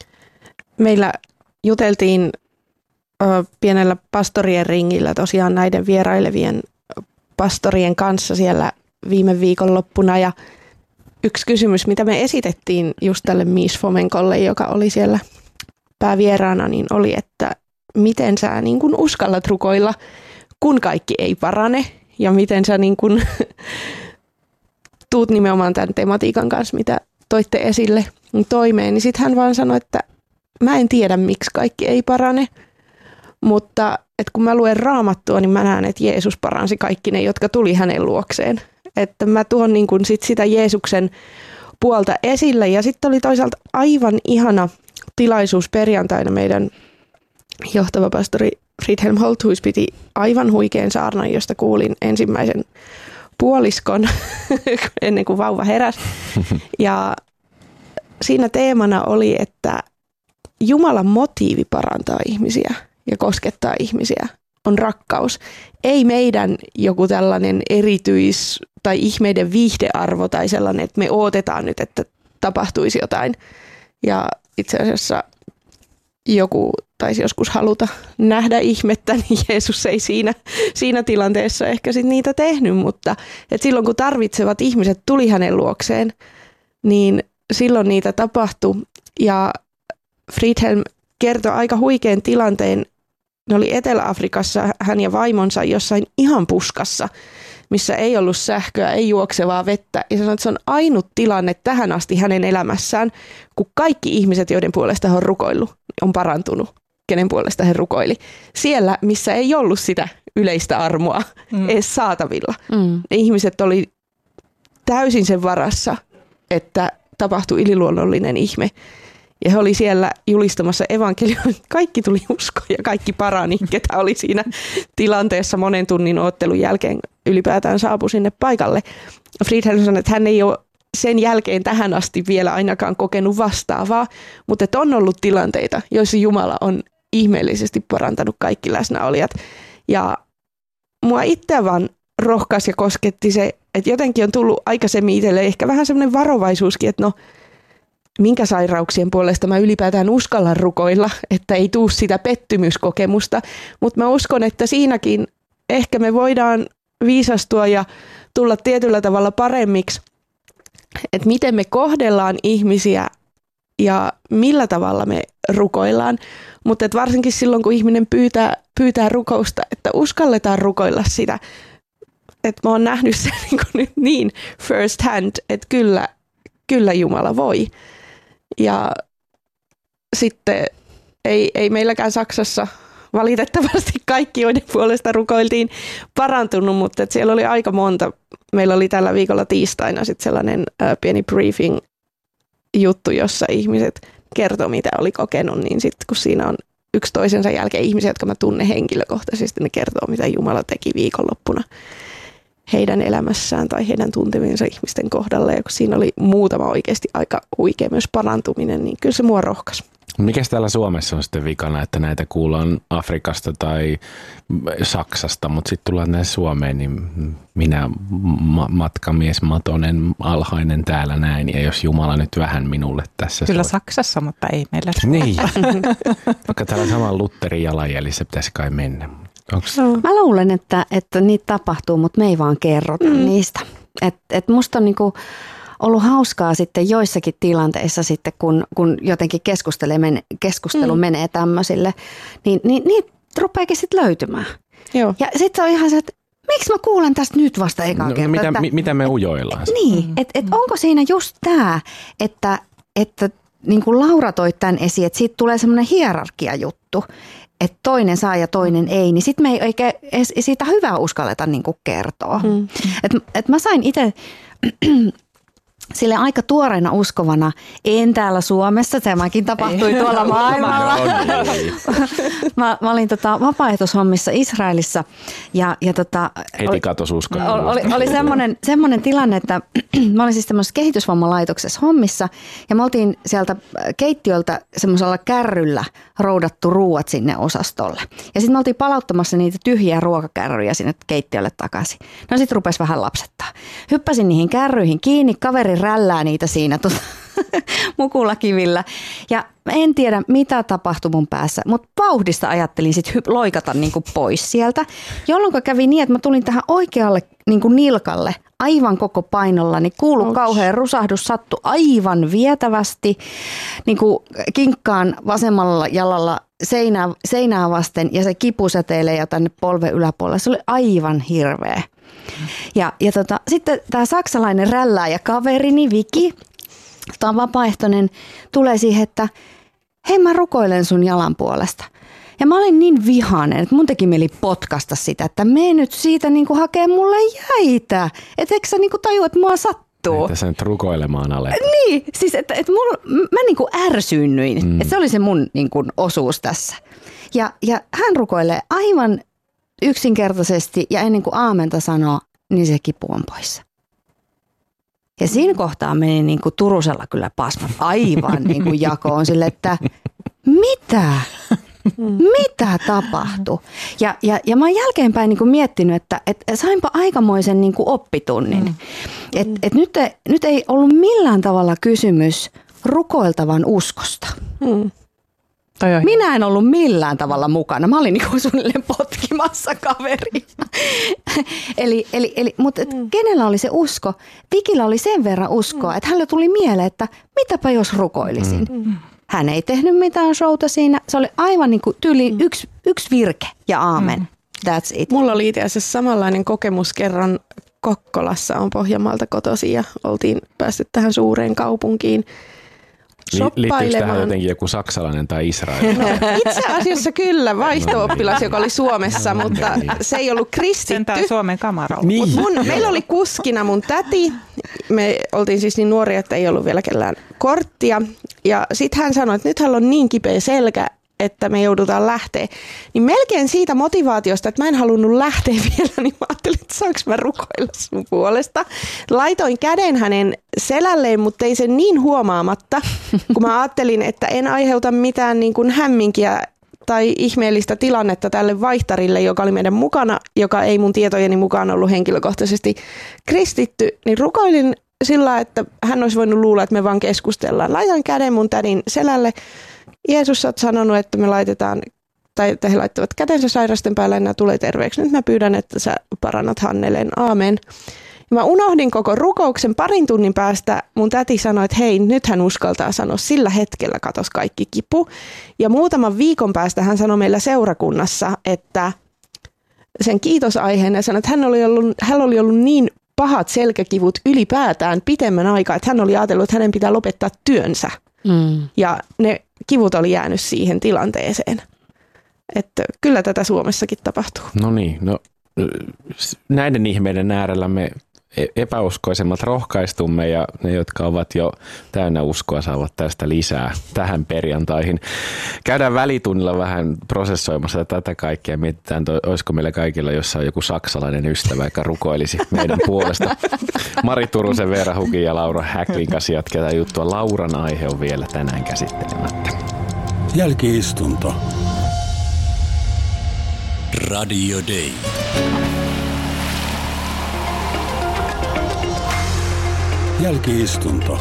Meillä juteltiin ö, pienellä pastorien ringillä tosiaan näiden vierailevien pastorien kanssa siellä viime viikonloppuna. Ja yksi kysymys, mitä me esitettiin just tälle Mies Fomenkolle, joka oli siellä päävieraana, niin oli, että miten sä niin kun uskallat rukoilla, kun kaikki ei parane ja miten sä niin kun tuut nimenomaan tämän tematiikan kanssa, mitä toitte esille toimeen, niin sitten hän vaan sanoi, että mä en tiedä, miksi kaikki ei parane, mutta että kun mä luen Raamattua, niin mä näen, että Jeesus paransi kaikki ne, jotka tuli hänen luokseen. Että mä tuon niin kuin sit sitä Jeesuksen puolta esille. Ja sitten oli toisaalta aivan ihana tilaisuus perjantaina meidän johtava pastori Friedhelm Holthuis piti aivan huikean saarnan, josta kuulin ensimmäisen puoliskon ennen kuin vauva heräsi. Ja siinä teemana oli, että Jumalan motiivi parantaa ihmisiä ja koskettaa ihmisiä on rakkaus. Ei meidän joku tällainen erityis- tai ihmeiden viihdearvo tai sellainen, että me odotetaan nyt, että tapahtuisi jotain. Ja itse asiassa joku taisi joskus haluta nähdä ihmettä, niin Jeesus ei siinä, siinä tilanteessa ehkä sit niitä tehnyt, mutta et silloin kun tarvitsevat ihmiset tuli hänen luokseen, niin silloin niitä tapahtui. Ja Fridhelm kertoi aika huikean tilanteen. Ne oli Etelä-Afrikassa, hän ja vaimonsa jossain ihan puskassa, missä ei ollut sähköä, ei juoksevaa vettä. Ja sanoi, että se on ainut tilanne tähän asti hänen elämässään, kun kaikki ihmiset, joiden puolesta hän on rukoillut, on parantunut, kenen puolesta hän rukoili. Siellä, missä ei ollut sitä yleistä armoa mm. edes saatavilla. Mm. Ne ihmiset oli täysin sen varassa, että tapahtui yliluonnollinen ihme. Ja he oli siellä julistamassa evankeliumia. Kaikki tuli uskoon ja kaikki parani, ketä oli siinä tilanteessa monen tunnin oottelun jälkeen ylipäätään saapui sinne paikalle. Fridhelm sanoi, että hän ei ole sen jälkeen tähän asti vielä ainakaan kokenut vastaavaa, mutta että on ollut tilanteita, joissa Jumala on ihmeellisesti parantanut kaikki läsnäolijat. Ja mua itse vaan rohkaisi ja kosketti se, että jotenkin on tullut aikaisemmin itselle ehkä vähän semmoinen varovaisuuskin, että no, minkä sairauksien puolesta mä ylipäätään uskallan rukoilla, että ei tuu sitä pettymyskokemusta. Mutta mä uskon, että siinäkin ehkä me voidaan viisastua ja tulla tietyllä tavalla paremmiksi, että miten me kohdellaan ihmisiä ja millä tavalla me rukoillaan. Mutta varsinkin silloin, kun ihminen pyytää, pyytää rukousta, että uskalletaan rukoilla sitä. Että mä oon nähnyt sen niin, nyt niin first hand, että kyllä, kyllä Jumala voi. Ja sitten ei, ei meilläkään Saksassa valitettavasti kaikki, joiden puolesta rukoiltiin, parantunut, mutta että siellä oli aika monta. Meillä oli tällä viikolla tiistaina sitten sellainen ä, pieni briefing juttu, jossa ihmiset kertoi, mitä oli kokenut, niin sitten kun siinä on yksi toisensa jälkeen ihmisiä, jotka mä tunnen henkilökohtaisesti, ne kertoo, mitä Jumala teki viikonloppuna heidän elämässään tai heidän tuntemiensa ihmisten kohdalla. Ja kun siinä oli muutama oikeasti aika huikea myös parantuminen, niin kyllä se mua rohkaisi. Mikäs täällä Suomessa on sitten vikana, että näitä kuullaan Afrikasta tai Saksasta, mutta sitten tullaan tänne Suomeen, niin minä ma- matkamies, matonen, alhainen täällä näin, ja jos Jumala nyt vähän minulle tässä. Kyllä soi. Saksassa, mutta ei meillä. Niin, vaikka täällä saman Lutherin jalanjäljissä pitäisi kai mennä. Onks? Mä luulen, että, että niitä tapahtuu, mutta me ei vaan kerrota mm. niistä. Et, et musta on niinku ollut hauskaa sitten joissakin tilanteissa sitten, kun, kun jotenkin keskustelu mm. menee tämmöisille, niin, niin niitä rupeakin sitten löytymään. Joo. Ja sitten se on ihan se, että miksi mä kuulen tästä nyt vasta ekaan no, kertaa? Mitä, että, mi, mitä me ujoillaan? Niin, mm. että et onko siinä just tämä, että, että niin kuin Laura toi tämän esiin, että siitä tulee semmoinen hierarkiajuttu, että toinen saa ja toinen ei, niin sitten me ei eikä siitä hyvää uskalleta niin kuin kertoa. Mm. Että et mä sain itse sille aika tuoreena uskovana, en täällä Suomessa, tämäkin tapahtui ei, tuolla maailmalla. mä, mä olin tota vapaaehtoishommissa Israelissa. Ja, ja tota, Heti katos uskon. Oli, oli semmoinen, semmoinen tilanne, että mä olin siis tämmöisessä kehitysvammalaitoksessa hommissa ja me oltiin sieltä keittiöltä semmoisella kärryllä roudattu ruuat sinne osastolle. Ja sitten me oltiin palauttamassa niitä tyhjiä ruokakärryjä sinne keittiölle takaisin. No sitten rupesi vähän lapsettaa. Hyppäsin niihin kärryihin kiinni, kaveri rällää niitä siinä tuota, mukulakivillä. Ja en tiedä, mitä tapahtui mun päässä, mutta vauhdista ajattelin sitten loikata niinku pois sieltä, jolloin kävi niin, että mä tulin tähän oikealle niinku nilkalle aivan koko painolla, niin kuului kauhean rusahdus, sattui aivan vietävästi, niinku kinkkaan vasemmalla jalalla seinää, seinää vasten ja se kipu säteilee ja tänne polven yläpuolelle. Se oli aivan hirveä. Ja, ja tota, sitten tämä saksalainen rällääjä kaverini Viki, tämä on vapaaehtoinen, tulee siihen, että hei mä rukoilen sun jalan puolesta. Ja mä olin niin vihainen, että mun teki mieli potkasta sitä, että mene nyt siitä niin kuin hakee mulle jäitä. Että eikö sä niin kuin tajua, että mua sattuu. Että sä nyt rukoilemaan ale. Niin, siis että, että mulla, mä niin kuin ärsyynnyin. Mm. Että se oli se mun niin kuin osuus tässä. Ja, ja hän rukoilee aivan yksinkertaisesti ja ennen kuin aamenta sanoo, niin se kipu on poissa. Ja siinä kohtaa meni niin kuin Turusella kyllä pasmat aivan niin kuin jakoon sille, että mitä? Mitä tapahtui? Ja, ja, ja mä oon jälkeenpäin niin kuin miettinyt, että et sainpa aikamoisen niin kuin oppitunnin. Mm. Et, et nyt, ei, nyt ei ollut millään tavalla kysymys rukoiltavan uskosta. Mm. Minä en ollut millään tavalla mukana. Mä olin niin suunnilleen potkimassa kaveria. eli, eli, eli, mutta mm. kenellä oli se usko? Vikillä oli sen verran uskoa, mm. että hänelle tuli mieleen, että mitäpä jos rukoilisin. Mm. Hän ei tehnyt mitään showta siinä. Se oli aivan niin kuin tyyli mm. yksi, yksi virke ja aamen. Mm. That's it. Mulla oli itse asiassa samanlainen kokemus kerran. Kokkolassa on Pohjanmaalta kotoisin ja oltiin päästy tähän suureen kaupunkiin shoppailemaan. Liittyykö tähän jotenkin joku saksalainen tai Israel? No, itse asiassa kyllä, vaihto-oppilas, joka oli Suomessa, mutta se ei ollut kristitty. Sentään Suomen kamaralla. Niin. Mun, meillä oli kuskina mun täti. Me oltiin siis niin nuoria, että ei ollut vielä kellään korttia. Ja sitten hän sanoi, että nyt hän on niin kipeä selkä, että me joudutaan lähteä. Niin melkein siitä motivaatiosta, että mä en halunnut lähteä vielä, niin mä ajattelin, että saanko mä rukoilla sun puolesta. Laitoin käden hänen selälleen, mutta ei sen niin huomaamatta, kun mä ajattelin, että en aiheuta mitään niin kuin hämminkiä tai ihmeellistä tilannetta tälle vaihtarille, joka oli meidän mukana, joka ei mun tietojeni mukaan ollut henkilökohtaisesti kristitty, niin rukoilin sillä, että hän olisi voinut luulla, että me vaan keskustellaan. Laitan käden mun tädin selälle. Jeesus, sä oot sanonut, että me laitetaan, tai että he laittavat kätensä sairasten päälle ja nämä tulee terveeksi. Nyt mä pyydän, että sä parannat Hannelen. Aamen. Ja mä unohdin koko rukouksen parin tunnin päästä. Mun täti sanoi, että hei, nyt hän uskaltaa sanoa. Sillä hetkellä katos kaikki kipu. Ja muutaman viikon päästä hän sanoi meillä seurakunnassa, että sen kiitosaiheena sanoi, että hän oli ollut, hän oli ollut niin pahat selkäkivut ylipäätään pitemmän aikaa, että hän oli ajatellut, että hänen pitää lopettaa työnsä. Mm. Ja ne kivut oli jäänyt siihen tilanteeseen. Että kyllä tätä Suomessakin tapahtuu. No niin, no näiden ihmeiden äärellä me epäuskoisemmat rohkaistumme ja ne, jotka ovat jo täynnä uskoa, saavat tästä lisää tähän perjantaihin. Käydään välitunnilla vähän prosessoimassa tätä kaikkea ja mietitään, että olisiko meillä kaikilla jossain joku saksalainen ystävä, joka rukoilisi meidän puolesta. Mari Turusen, Veera Hugin ja Laura Häklin kanssa jatketaan juttua. Lauran aihe on vielä tänään käsittelemättä. Jälki-istunto. Radio Day. Jälki-istunto.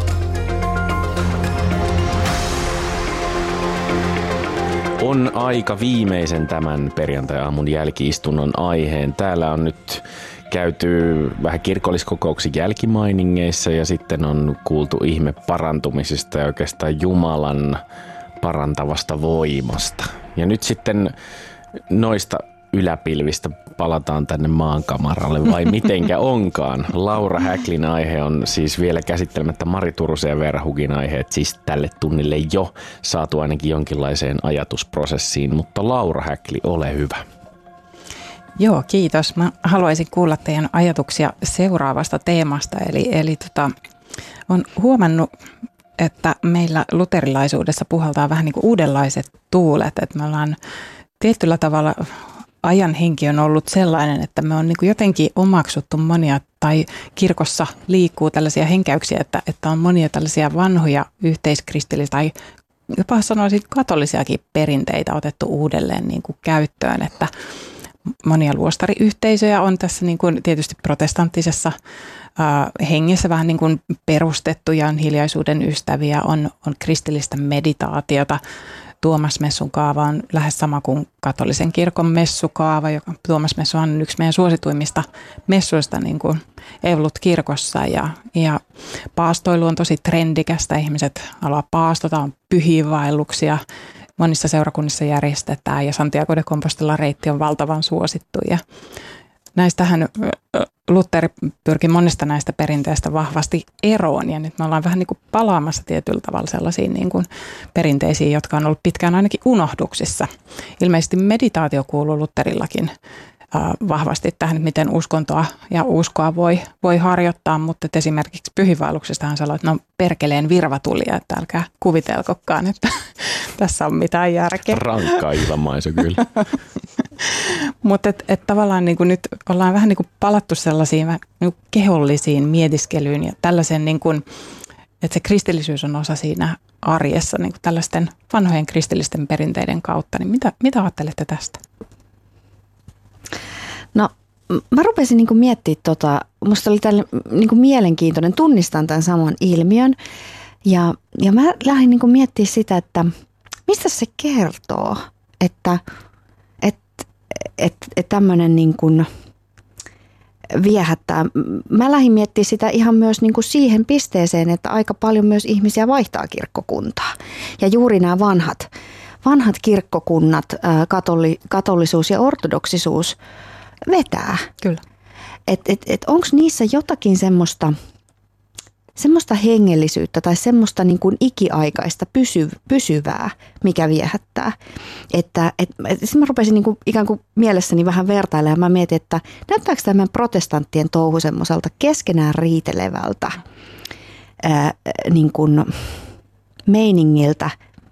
On aika viimeisen tämän perjantai-aamun jälki-istunnon aiheen. Täällä on nyt käyty vähän kirkolliskokouksen jälkimainingeissa ja sitten on kuultu ihme parantumisesta ja oikeastaan Jumalan parantavasta voimasta. Ja nyt sitten noista yläpilvistä palataan tänne maankamaralle vai mitenkä onkaan. Laura Häklin aihe on siis vielä käsittelemättä Mari Turusen ja Veera Hugin aiheet, siis tälle tunnille jo saatu ainakin jonkinlaiseen ajatusprosessiin, mutta Laura Häkli, ole hyvä. Joo, kiitos. Mä haluaisin kuulla teidän ajatuksia seuraavasta teemasta, eli, eli tota, on huomannut, että meillä luterilaisuudessa puhaltaa vähän niin kuin uudenlaiset tuulet, että me ollaan tietyllä tavalla ajan henki on ollut sellainen, että me on niin kuin jotenkin omaksuttu monia, tai kirkossa liikkuu tällaisia henkäyksiä, että, että on monia tällaisia vanhoja yhteiskristillisiä tai jopa sanoisin katolisiakin perinteitä otettu uudelleen niin kuin käyttöön, että monia luostariyhteisöjä on tässä niin kuin tietysti protestanttisessa äh, hengessä vähän niin kuin perustettu ja on hiljaisuuden ystäviä, on, on kristillistä meditaatiota. Tuomasmessun kaava on lähes sama kuin katolisen kirkon messukaava, joka Tuomasmessu on yksi meidän suosituimmista messuista niin kuin Evolut-kirkossa ja, ja paastoilu on tosi trendikästä. Ihmiset haluaa paastota, on pyhiinvaelluksia, monissa seurakunnissa järjestetään ja Santiago de Compostela reitti on valtavan suosittu ja näistähän Lutheri pyrki monesta näistä perinteistä vahvasti eroon ja nyt me ollaan vähän niin kuin palaamassa tietyllä tavalla sellaisiin niin kuin perinteisiin, jotka on ollut pitkään ainakin unohduksissa. Ilmeisesti meditaatio kuuluu Lutherillakin vahvasti tähän, miten uskontoa ja uskoa voi, voi harjoittaa, mutta esimerkiksi pyhiinvaelluksesta hän sanoi, että no perkeleen virvatulia, että älkää kuvitelkokaan, että tässä on mitään järkeä. Rankkaa ilmaisu kyllä. Mutta et, et tavallaan niin kuin nyt ollaan vähän niin kuin palattu sellaisiin niin kuin kehollisiin mietiskelyyn ja tällaisen, niin kuin, että se kristillisyys on osa siinä arjessa niin kuin tällaisten vanhojen kristillisten perinteiden kautta. Niin mitä, mitä ajattelette tästä? No mä rupesin niin kuin miettimään, tota, musta oli tälle, niin kuin mielenkiintoinen, tunnistan tämän saman ilmiön ja, ja mä lähdin niin kuin miettimään sitä, että mistä se kertoo, että et, et, et tämmöinen niin kuin viehättää. Mä lähdin miettimään sitä ihan myös niin kuin siihen pisteeseen, että aika paljon myös ihmisiä vaihtaa kirkkokuntaa. Ja juuri nämä vanhat, vanhat kirkkokunnat, katoli, katolisuus ja ortodoksisuus vetää. Kyllä. Et, et, et onko niissä jotakin semmoista, semmoista hengellisyyttä tai semmoista niin kuin ikiaikaista pysy, pysyvää, mikä viehättää. Että et, et, sitten mä rupesin niin kuin ikään kuin mielessäni vähän vertailemaan. Mä mietin, että näyttääkö tämän protestanttien touhu semmoiselta keskenään riitelevältä ää, niin kuin meiningiltä.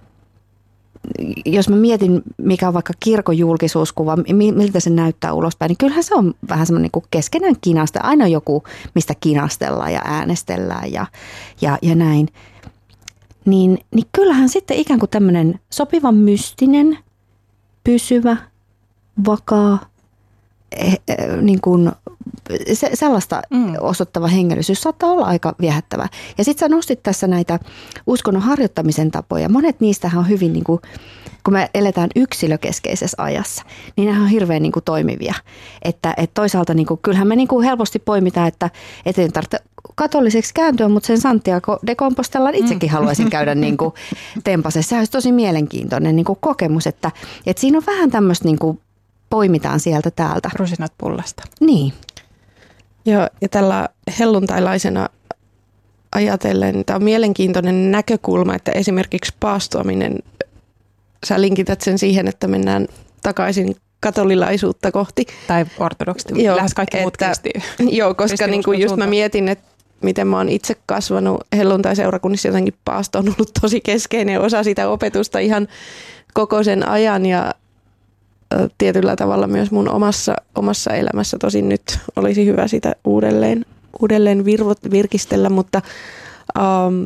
Jos mä mietin, mikä on vaikka kirkon julkisuuskuva, miltä se näyttää ulospäin, niin kyllähän se on vähän semmoinen niin keskenään kinaste. Aina joku, mistä kinastellaan ja äänestellään ja, ja, ja näin. Niin, niin kyllähän sitten ikään kuin tämmöinen sopivan mystinen, pysyvä, vakaa, eh, eh, niin kuin se, sellaista mm. osoittava hengellisyys saattaa olla aika viehättävä. Ja sitten sä nostit tässä näitä uskonnon harjoittamisen tapoja. Monet niistähän on hyvin, niin kuin, kun me eletään yksilökeskeisessä ajassa, niin nämä on hirveän niin kuin toimivia. Että et toisaalta niin kuin, kyllähän me niin kuin helposti poimitaan, että et ei tarvitse katoliseksi kääntyä, mutta sen Santiago de Compostellan itsekin mm. haluaisin käydä niin kuin tempasessa. Se olisi tosi mielenkiintoinen niin kuin kokemus, että, että siinä on vähän tämmöistä niin kuin poimitaan sieltä täältä. Rusinat pullasta. Niin. Joo, ja tällä helluntailaisena ajatellen, tämä on mielenkiintoinen näkökulma, että esimerkiksi paastoaminen, sä linkität sen siihen, että mennään takaisin katolilaisuutta kohti. Tai ortodoksi, joo, lähes kaikki muut kristi. Joo, koska niin kuin just mä mietin, että miten mä oon itse kasvanut helluntai-seurakunnissa, jotenkin paasto on ollut tosi keskeinen osa sitä opetusta ihan koko sen ajan ja tietyllä tavalla myös mun omassa, omassa elämässä. Tosin nyt olisi hyvä sitä uudelleen, uudelleen virvot, virkistellä, mutta um,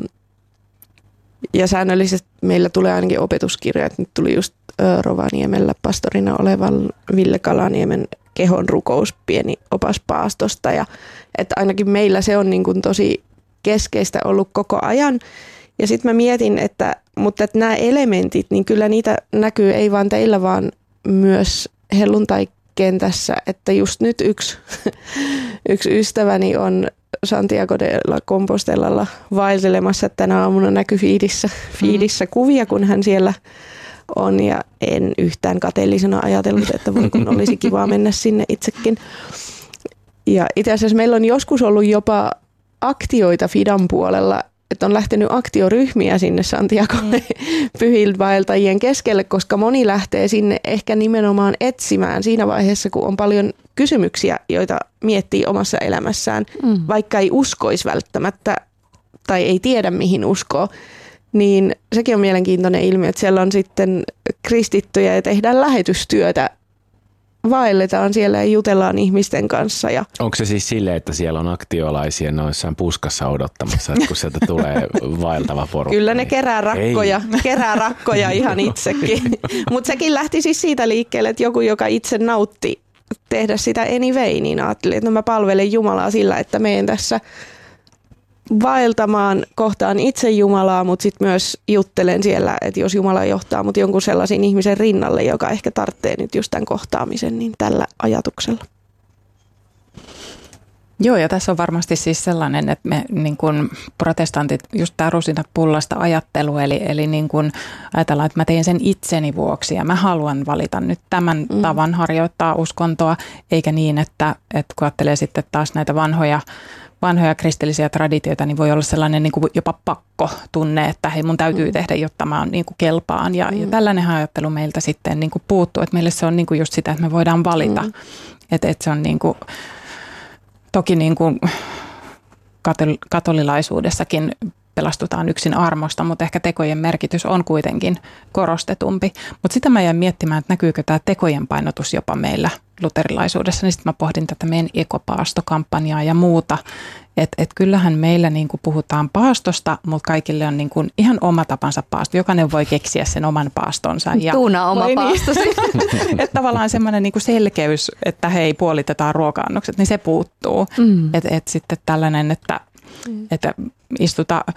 ja säännöllisesti meillä tulee ainakin opetuskirja. Nyt tuli just uh, Rovaniemellä pastorina olevan Ville Kalaniemen kehon rukous, pieni opas paastosta. Ja, että ainakin meillä se on niin kuin tosi keskeistä ollut koko ajan. Ja sitten mä mietin, että, mutta että nämä elementit, niin kyllä niitä näkyy ei vaan teillä, vaan myös helluntai-kentässä, että just nyt yksi, yksi ystäväni on Santiago de Compostelalla vaeltelemassa. Tänä aamuna näkyi fiidissä, fiidissä mm. kuvia, kun hän siellä on ja en yhtään kateellisena ajatellut, että voi kun olisi kiva mennä sinne itsekin. Ja itse asiassa meillä on joskus ollut jopa aktioita Fidan puolella, että on lähtenyt aktioryhmiä sinne Santiago mm. pyhilvaeltajien keskelle, koska moni lähtee sinne ehkä nimenomaan etsimään siinä vaiheessa, kun on paljon kysymyksiä, joita miettii omassa elämässään, mm. vaikka ei uskoisi välttämättä tai ei tiedä mihin uskoo, niin sekin on mielenkiintoinen ilmiö, että siellä on sitten kristittyjä ja tehdään lähetystyötä. Vaelletaan siellä ja jutellaan ihmisten kanssa. Ja onko se siis silleen, että siellä on aktiolaisia noissaan puskassa odottamassa, että kun sieltä tulee vaeltava porukka? Kyllä ne kerää rakkoja, kerää rakkoja ihan itsekin. Mutta sekin lähti siis siitä liikkeelle, että joku, joka itse nautti tehdä sitä anyway, niin ajattelin, että no mä palvelen Jumalaa sillä, että menen tässä vaeltamaan, kohtaan itse Jumalaa, mutta sitten myös juttelen siellä, että jos Jumala johtaa mut jonkun sellaisen ihmisen rinnalle, joka ehkä tarvitsee nyt just tämän kohtaamisen, niin tällä ajatuksella. Joo, ja tässä on varmasti siis sellainen, että me niin kuin protestantit, just tämä rusinat pullasta ajattelu, eli, eli niin kuin ajatellaan, että mä teen sen itseni vuoksi ja mä haluan valita nyt tämän mm. tavan harjoittaa uskontoa, eikä niin, että, että kun ajattelee sitten taas näitä vanhoja vanhoja kristillisiä traditioita, niin voi olla sellainen niin kuin jopa pakko tunne, että hei, mun täytyy tehdä, jotta mä niin kuin kelpaan. Ja, mm. ja tällainen ajattelu meiltä sitten niin kuin puuttuu, että meille se on niin kuin just sitä, että me voidaan valita. Mm. Että, että se on niin kuin, toki niin kuin katol- katolilaisuudessakin pelastutaan yksin armosta, mutta ehkä tekojen merkitys on kuitenkin korostetumpi. Mutta sitä mä jäin miettimään, että näkyykö tämä tekojen painotus jopa meillä luterilaisuudessa, niin sitten mä pohdin tätä meidän ekopaastokampanjaa ja muuta. Että et kyllähän meillä niinku puhutaan paastosta, mutta kaikille on niinku ihan oma tapansa paasto. Jokainen voi keksiä sen oman paastonsa. Ja Tuuna oma paastosi. Niin, että tavallaan semmoinen niinku selkeys, että hei, puolitetaan ruoka-annokset, niin se puuttuu. Mm. Että et sitten tällainen, että, mm. että istuta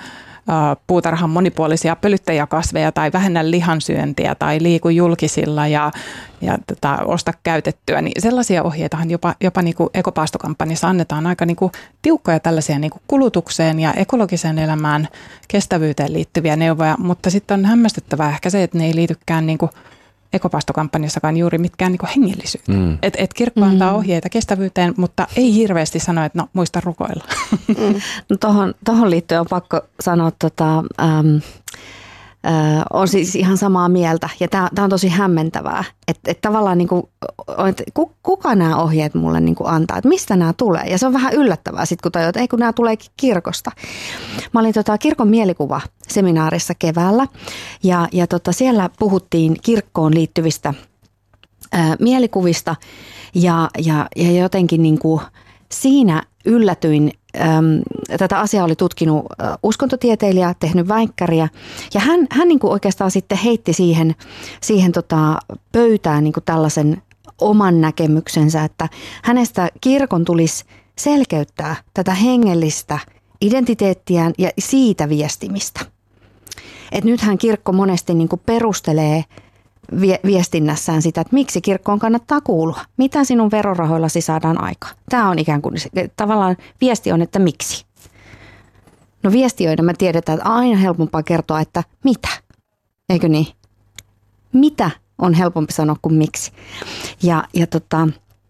puutarhan monipuolisia pölyttäjäkasveja tai vähennä lihansyöntiä tai liiku julkisilla ja, ja tota, osta käytettyä. Niin sellaisia ohjeitahan jopa, jopa niin kuin ekopaastokampanjassa annetaan aika niin kuin tiukkoja tällaisia niin kuin kulutukseen ja ekologiseen elämään, kestävyyteen liittyviä neuvoja, mutta sitten on hämmästyttävää ehkä se, että ne ei liitykään niin kuin ekopaastokampanjassakaan juuri mitkään niin hengellisyyttä. Mm. Et, et kirkko antaa ohjeita kestävyyteen, mutta ei hirveästi sano, että no muista rukoilla. Mm. No tohon, tohon liittyen on pakko sanoa, tota, äm, äh, on siis ihan samaa mieltä. Ja tämä on tosi hämmentävää, että et tavallaan niinku, et kuka nämä ohjeet mulle niinku antaa, että mistä nämä tulee. Ja se on vähän yllättävää sitten, kun tajuaa, että ei kun nämä tuleekin kirkosta. Mä olin tota, kirkon mielikuva seminaarissa keväällä ja, ja tota, siellä puhuttiin kirkkoon liittyvistä ää, mielikuvista ja, ja, ja jotenkin niin kuin siinä yllätyin. Äm, tätä asiaa oli tutkinut ä, uskontotieteilijä, tehnyt väikkäriä ja hän, hän niin kuin oikeastaan sitten heitti siihen, siihen tota pöytään niin kuin tällaisen oman näkemyksensä, että hänestä kirkon tulisi selkeyttää tätä hengellistä identiteettiään ja siitä viestimistä. Et nythän kirkko monesti niin kuin perustelee viestinnässään sitä, että miksi kirkkoon kannattaa kuulua. Mitä sinun verorahoillasi saadaan aikaan? Tämä on ikään kuin tavallaan viesti on, että miksi. No viestiöinä me tiedetään, että aina helpompaa kertoa, että mitä. Eikö niin? Mitä on helpompi sanoa kuin miksi. Ja, ja tota...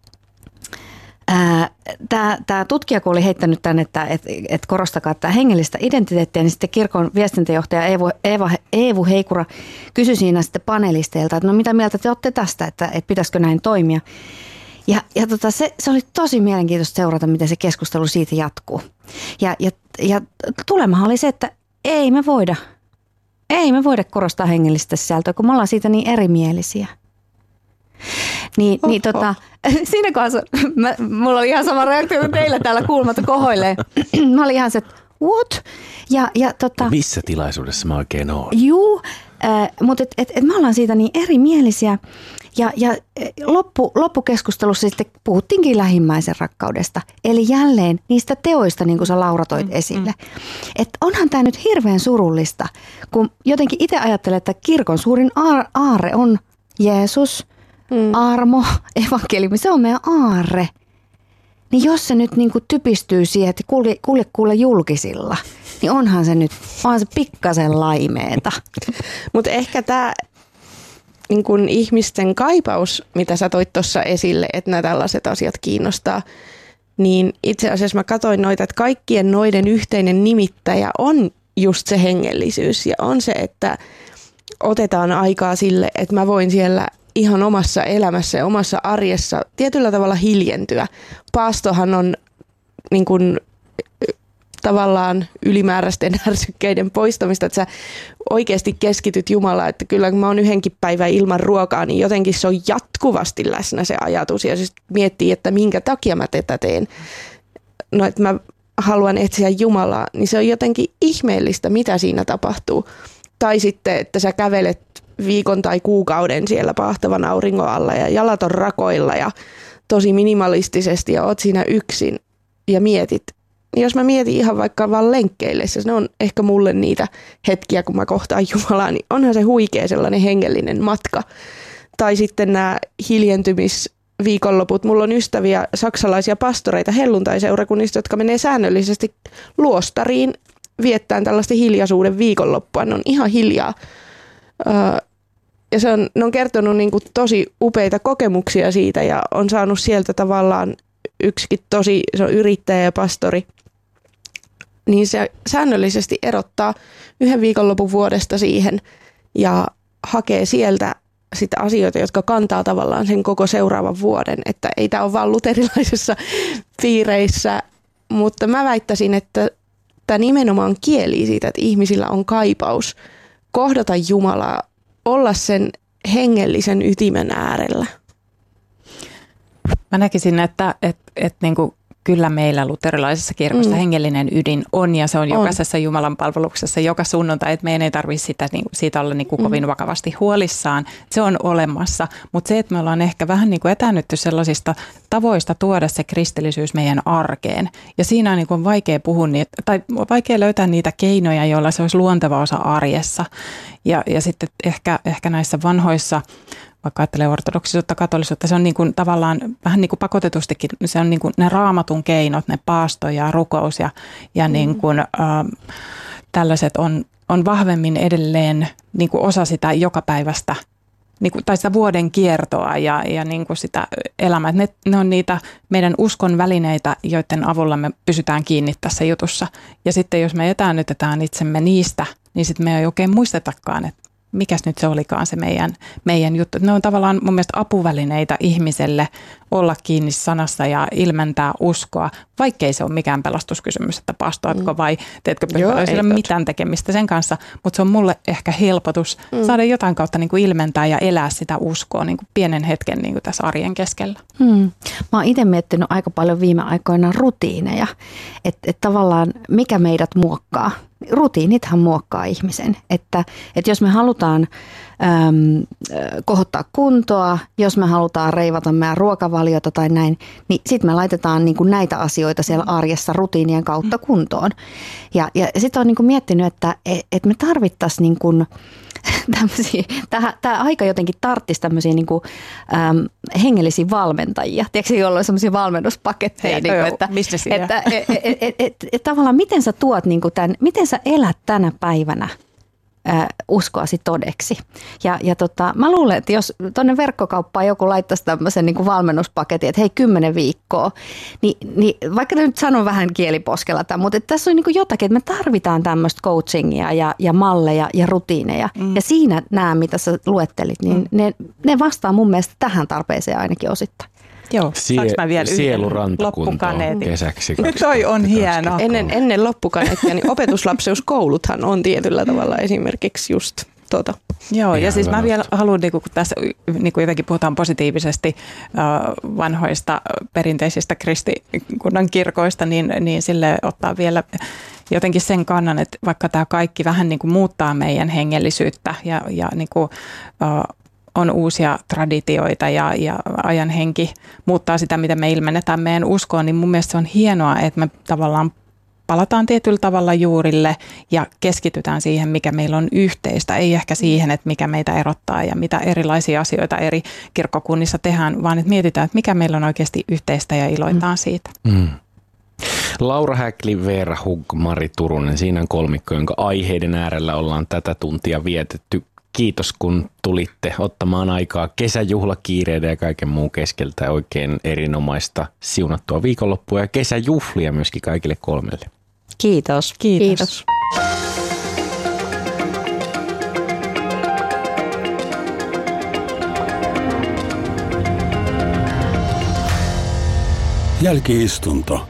Tämä, tämä tutkija, kun oli heittänyt tämän, että et, et korostakaa tämä hengellistä identiteettiä, niin sitten kirkon viestintäjohtaja Eevu, Eeva, Eevu Heikura kysyi siinä sitten panelisteilta, että no mitä mieltä te olette tästä, että, että pitäisikö näin toimia. Ja, ja tota, se, se oli tosi mielenkiintoista seurata, miten se keskustelu siitä jatkuu. Ja, ja, ja tulemahan oli se, että ei me voida, ei me voida korostaa hengellistä sisältöä, kun me ollaan siitä niin erimielisiä. Niin, niin tota, siinä kohdassa mä, mulla oli ihan sama reaktio kuin teillä täällä kuulmatta kohoilee. Mä olin ihan se, että what? Ja, ja, tota, no missä tilaisuudessa mä oikein oon? Juu, äh, mutta et, et, et me ollaan siitä niin erimielisiä. Ja, ja loppu, loppukeskustelussa sitten puhuttiinkin lähimmäisen rakkaudesta. Eli jälleen niistä teoista, niin kuin sä Laura toit mm, esille. Mm. Että onhan tämä nyt hirveän surullista, kun jotenkin itse ajattelen, että kirkon suurin aarre on Jeesus, Mm. armo, evankeliumi, se on meidän aarre. Niin jos se nyt niin kuin typistyy siihen, että kulje, kulje kuule julkisilla, niin onhan se nyt, onhan se pikkasen laimeeta. Mutta ehkä tämä niin kun ihmisten kaipaus, mitä sä toit tuossa esille, että nämä tällaiset asiat kiinnostaa, niin itse asiassa mä katsoin noita, että kaikkien noiden yhteinen nimittäjä on just se hengellisyys ja on se, että otetaan aikaa sille, että mä voin siellä ihan omassa elämässä ja omassa arjessa tietyllä tavalla hiljentyä. Paastohan on niin kuin, tavallaan ylimääräisten ärsykkeiden poistamista, että sä oikeasti keskityt Jumalaan, että kyllä kun mä oon yhdenkin päivän ilman ruokaa, niin jotenkin se on jatkuvasti läsnä se ajatus ja siis miettii, että minkä takia mä tätä teen. No, että mä haluan etsiä Jumalaa, niin se on jotenkin ihmeellistä, mitä siinä tapahtuu. Tai sitten, että sä kävelet viikon tai kuukauden siellä paahtavan auringon alla ja jalat on rakoilla ja tosi minimalistisesti ja oot siinä yksin ja mietit. Jos mä mietin ihan vaikka vaan lenkkeillessä, ne on ehkä mulle niitä hetkiä, kun mä kohtaan Jumalaa, niin onhan se huikea sellainen hengellinen matka. Tai sitten nämä hiljentymisviikonloput. Mulla on ystäviä saksalaisia pastoreita helluntaiseurakunnista, jotka menee säännöllisesti luostariin viettämään tällaista hiljaisuuden viikonloppua. Ne on ihan hiljaa. Ja se on, ne on kertonut niin kuin tosi upeita kokemuksia siitä ja on saanut sieltä tavallaan yksikin tosi, se on yrittäjä ja pastori, niin se säännöllisesti erottaa yhden viikonlopun vuodesta siihen ja hakee sieltä sitä asioita, jotka kantaa tavallaan sen koko seuraavan vuoden. Että ei tämä ole vaan luterilaisissa piireissä, mutta mä väittäisin, että tämä nimenomaan kielii siitä, että ihmisillä on kaipaus kohdata Jumalaa, olla sen hengellisen ytimen äärellä. Mä näkisin, että, että, että niin kuin kyllä meillä luterilaisessa kirkossa mm. hengellinen ydin on ja se on, on. jokaisessa Jumalan palveluksessa joka sunnuntai, että meidän ei tarvitse sitä, niin, siitä olla niin kuin mm. kovin vakavasti huolissaan. Se on olemassa, mutta se, että me ollaan ehkä vähän niin kuin etäännytty sellaisista tavoista tuoda se kristillisyys meidän arkeen ja siinä on niin kuin vaikea puhua niitä, tai vaikea löytää niitä keinoja, joilla se olisi luonteva osa arjessa ja, ja sitten ehkä, ehkä näissä vanhoissa vaikka ajattelee ortodoksisuutta, katolisuutta, se on niin kuin tavallaan vähän niin kuin pakotetustikin, se on niin kuin ne raamatun keinot, ne paasto ja rukous ja, ja mm. niin kuin, ä, tällaiset on, on vahvemmin edelleen niin kuin osa sitä jokapäiväistä niin kuin, tai sitä vuoden kiertoa ja, ja niin kuin sitä elämää. Ne, ne on niitä meidän uskon välineitä, joiden avulla me pysytään kiinni tässä jutussa. Ja sitten jos me etäännytetään itsemme niistä, niin sitten me ei oikein muistetakaan, että mikäs nyt se olikaan se meidän, meidän juttu. Ne on tavallaan mun mielestä apuvälineitä ihmiselle olla kiinni sanassa ja ilmentää uskoa, vaikkei se ole mikään pelastuskysymys, että paastoatko vai teetkö pyhällä. Ei ole mitään tekemistä sen kanssa, mutta se on mulle ehkä helpotus mm. saada jotain kautta niin kuin ilmentää ja elää sitä uskoa niin kuin pienen hetken niin kuin tässä arjen keskellä. Hmm. Mä oon itse miettinyt aika paljon viime aikoina rutiineja, että et tavallaan mikä meidät muokkaa. Rutiinithan muokkaa ihmisen, että, että jos me halutaan äm, kohottaa kuntoa, jos me halutaan reivata meidän ruokavaliota tai näin, niin sitten me laitetaan niin kuin näitä asioita siellä arjessa rutiinien kautta kuntoon. Ja, ja sitten olen niin kuin miettinyt, että et me tarvittaisiin niin kuin tämä aika jotenkin tarttisi tämmöisiä niin kuin, äm, hengellisiä valmentajia. Tiedätkö, joilla on semmoisia valmennuspaketteja. Hei, niin kuin, että, että et, et, et, et, et, tavallaan miten sä tuot niin kuin tämän, miten sä elät tänä päivänä ä, uskoasi todeksi. Ja, ja tota, mä luulen, että jos tuonne verkkokauppaan joku laittaisi tämmöisen niin kuin valmennuspaketin, että hei kymmenen viikkoa, niin, niin vaikka nyt sanon vähän kieliposkella tämän, mutta tässä on niin kuin jotakin, että me tarvitaan tämmöistä coachingia ja, ja malleja ja rutiineja. Mm. Ja siinä nämä, mitä sä luettelit, niin mm. ne, ne vastaa mun mielestä tähän tarpeeseen ainakin osittain. Joo, saanko mä vielä yhden loppukaneetin? Kesäksi. Toi on hieno. Ennen, ennen loppukaneettia, niin opetuslapseuskoulut on tietyllä tavalla esimerkiksi just tuota. Joo, ja, ja siis mä vielä haluan, niin kun tässä niin kun jotenkin puhutaan positiivisesti uh, vanhoista perinteisistä kristikunnan kirkoista, niin, niin sille ottaa vielä jotenkin sen kannan, että vaikka tämä kaikki vähän niin kuin muuttaa meidän hengellisyyttä ja, ja niin kuin, uh, on uusia traditioita ja, ja ajan henki muuttaa sitä, miten me ilmennetään meidän uskoon, niin mun mielestä se on hienoa, että me tavallaan palataan tietyllä tavalla juurille ja keskitytään siihen, mikä meillä on yhteistä. Ei ehkä siihen, että mikä meitä erottaa ja mitä erilaisia asioita eri kirkkokunnissa tehdään, vaan että mietitään, että mikä meillä on oikeasti yhteistä ja iloitaan siitä. Mm. Laura Häkli, Veera Hugg, Mari Turunen, siinä on kolmikko, jonka aiheiden äärellä ollaan tätä tuntia vietetty. Kiitos, kun tulitte ottamaan aikaa kesäjuhlakiireiden ja kaiken muun keskeltä. Oikein erinomaista siunattua viikonloppua ja kesäjuhlia myöskin kaikille kolmelle. Kiitos. Kiitos. Kiitos. Jälki-istunto.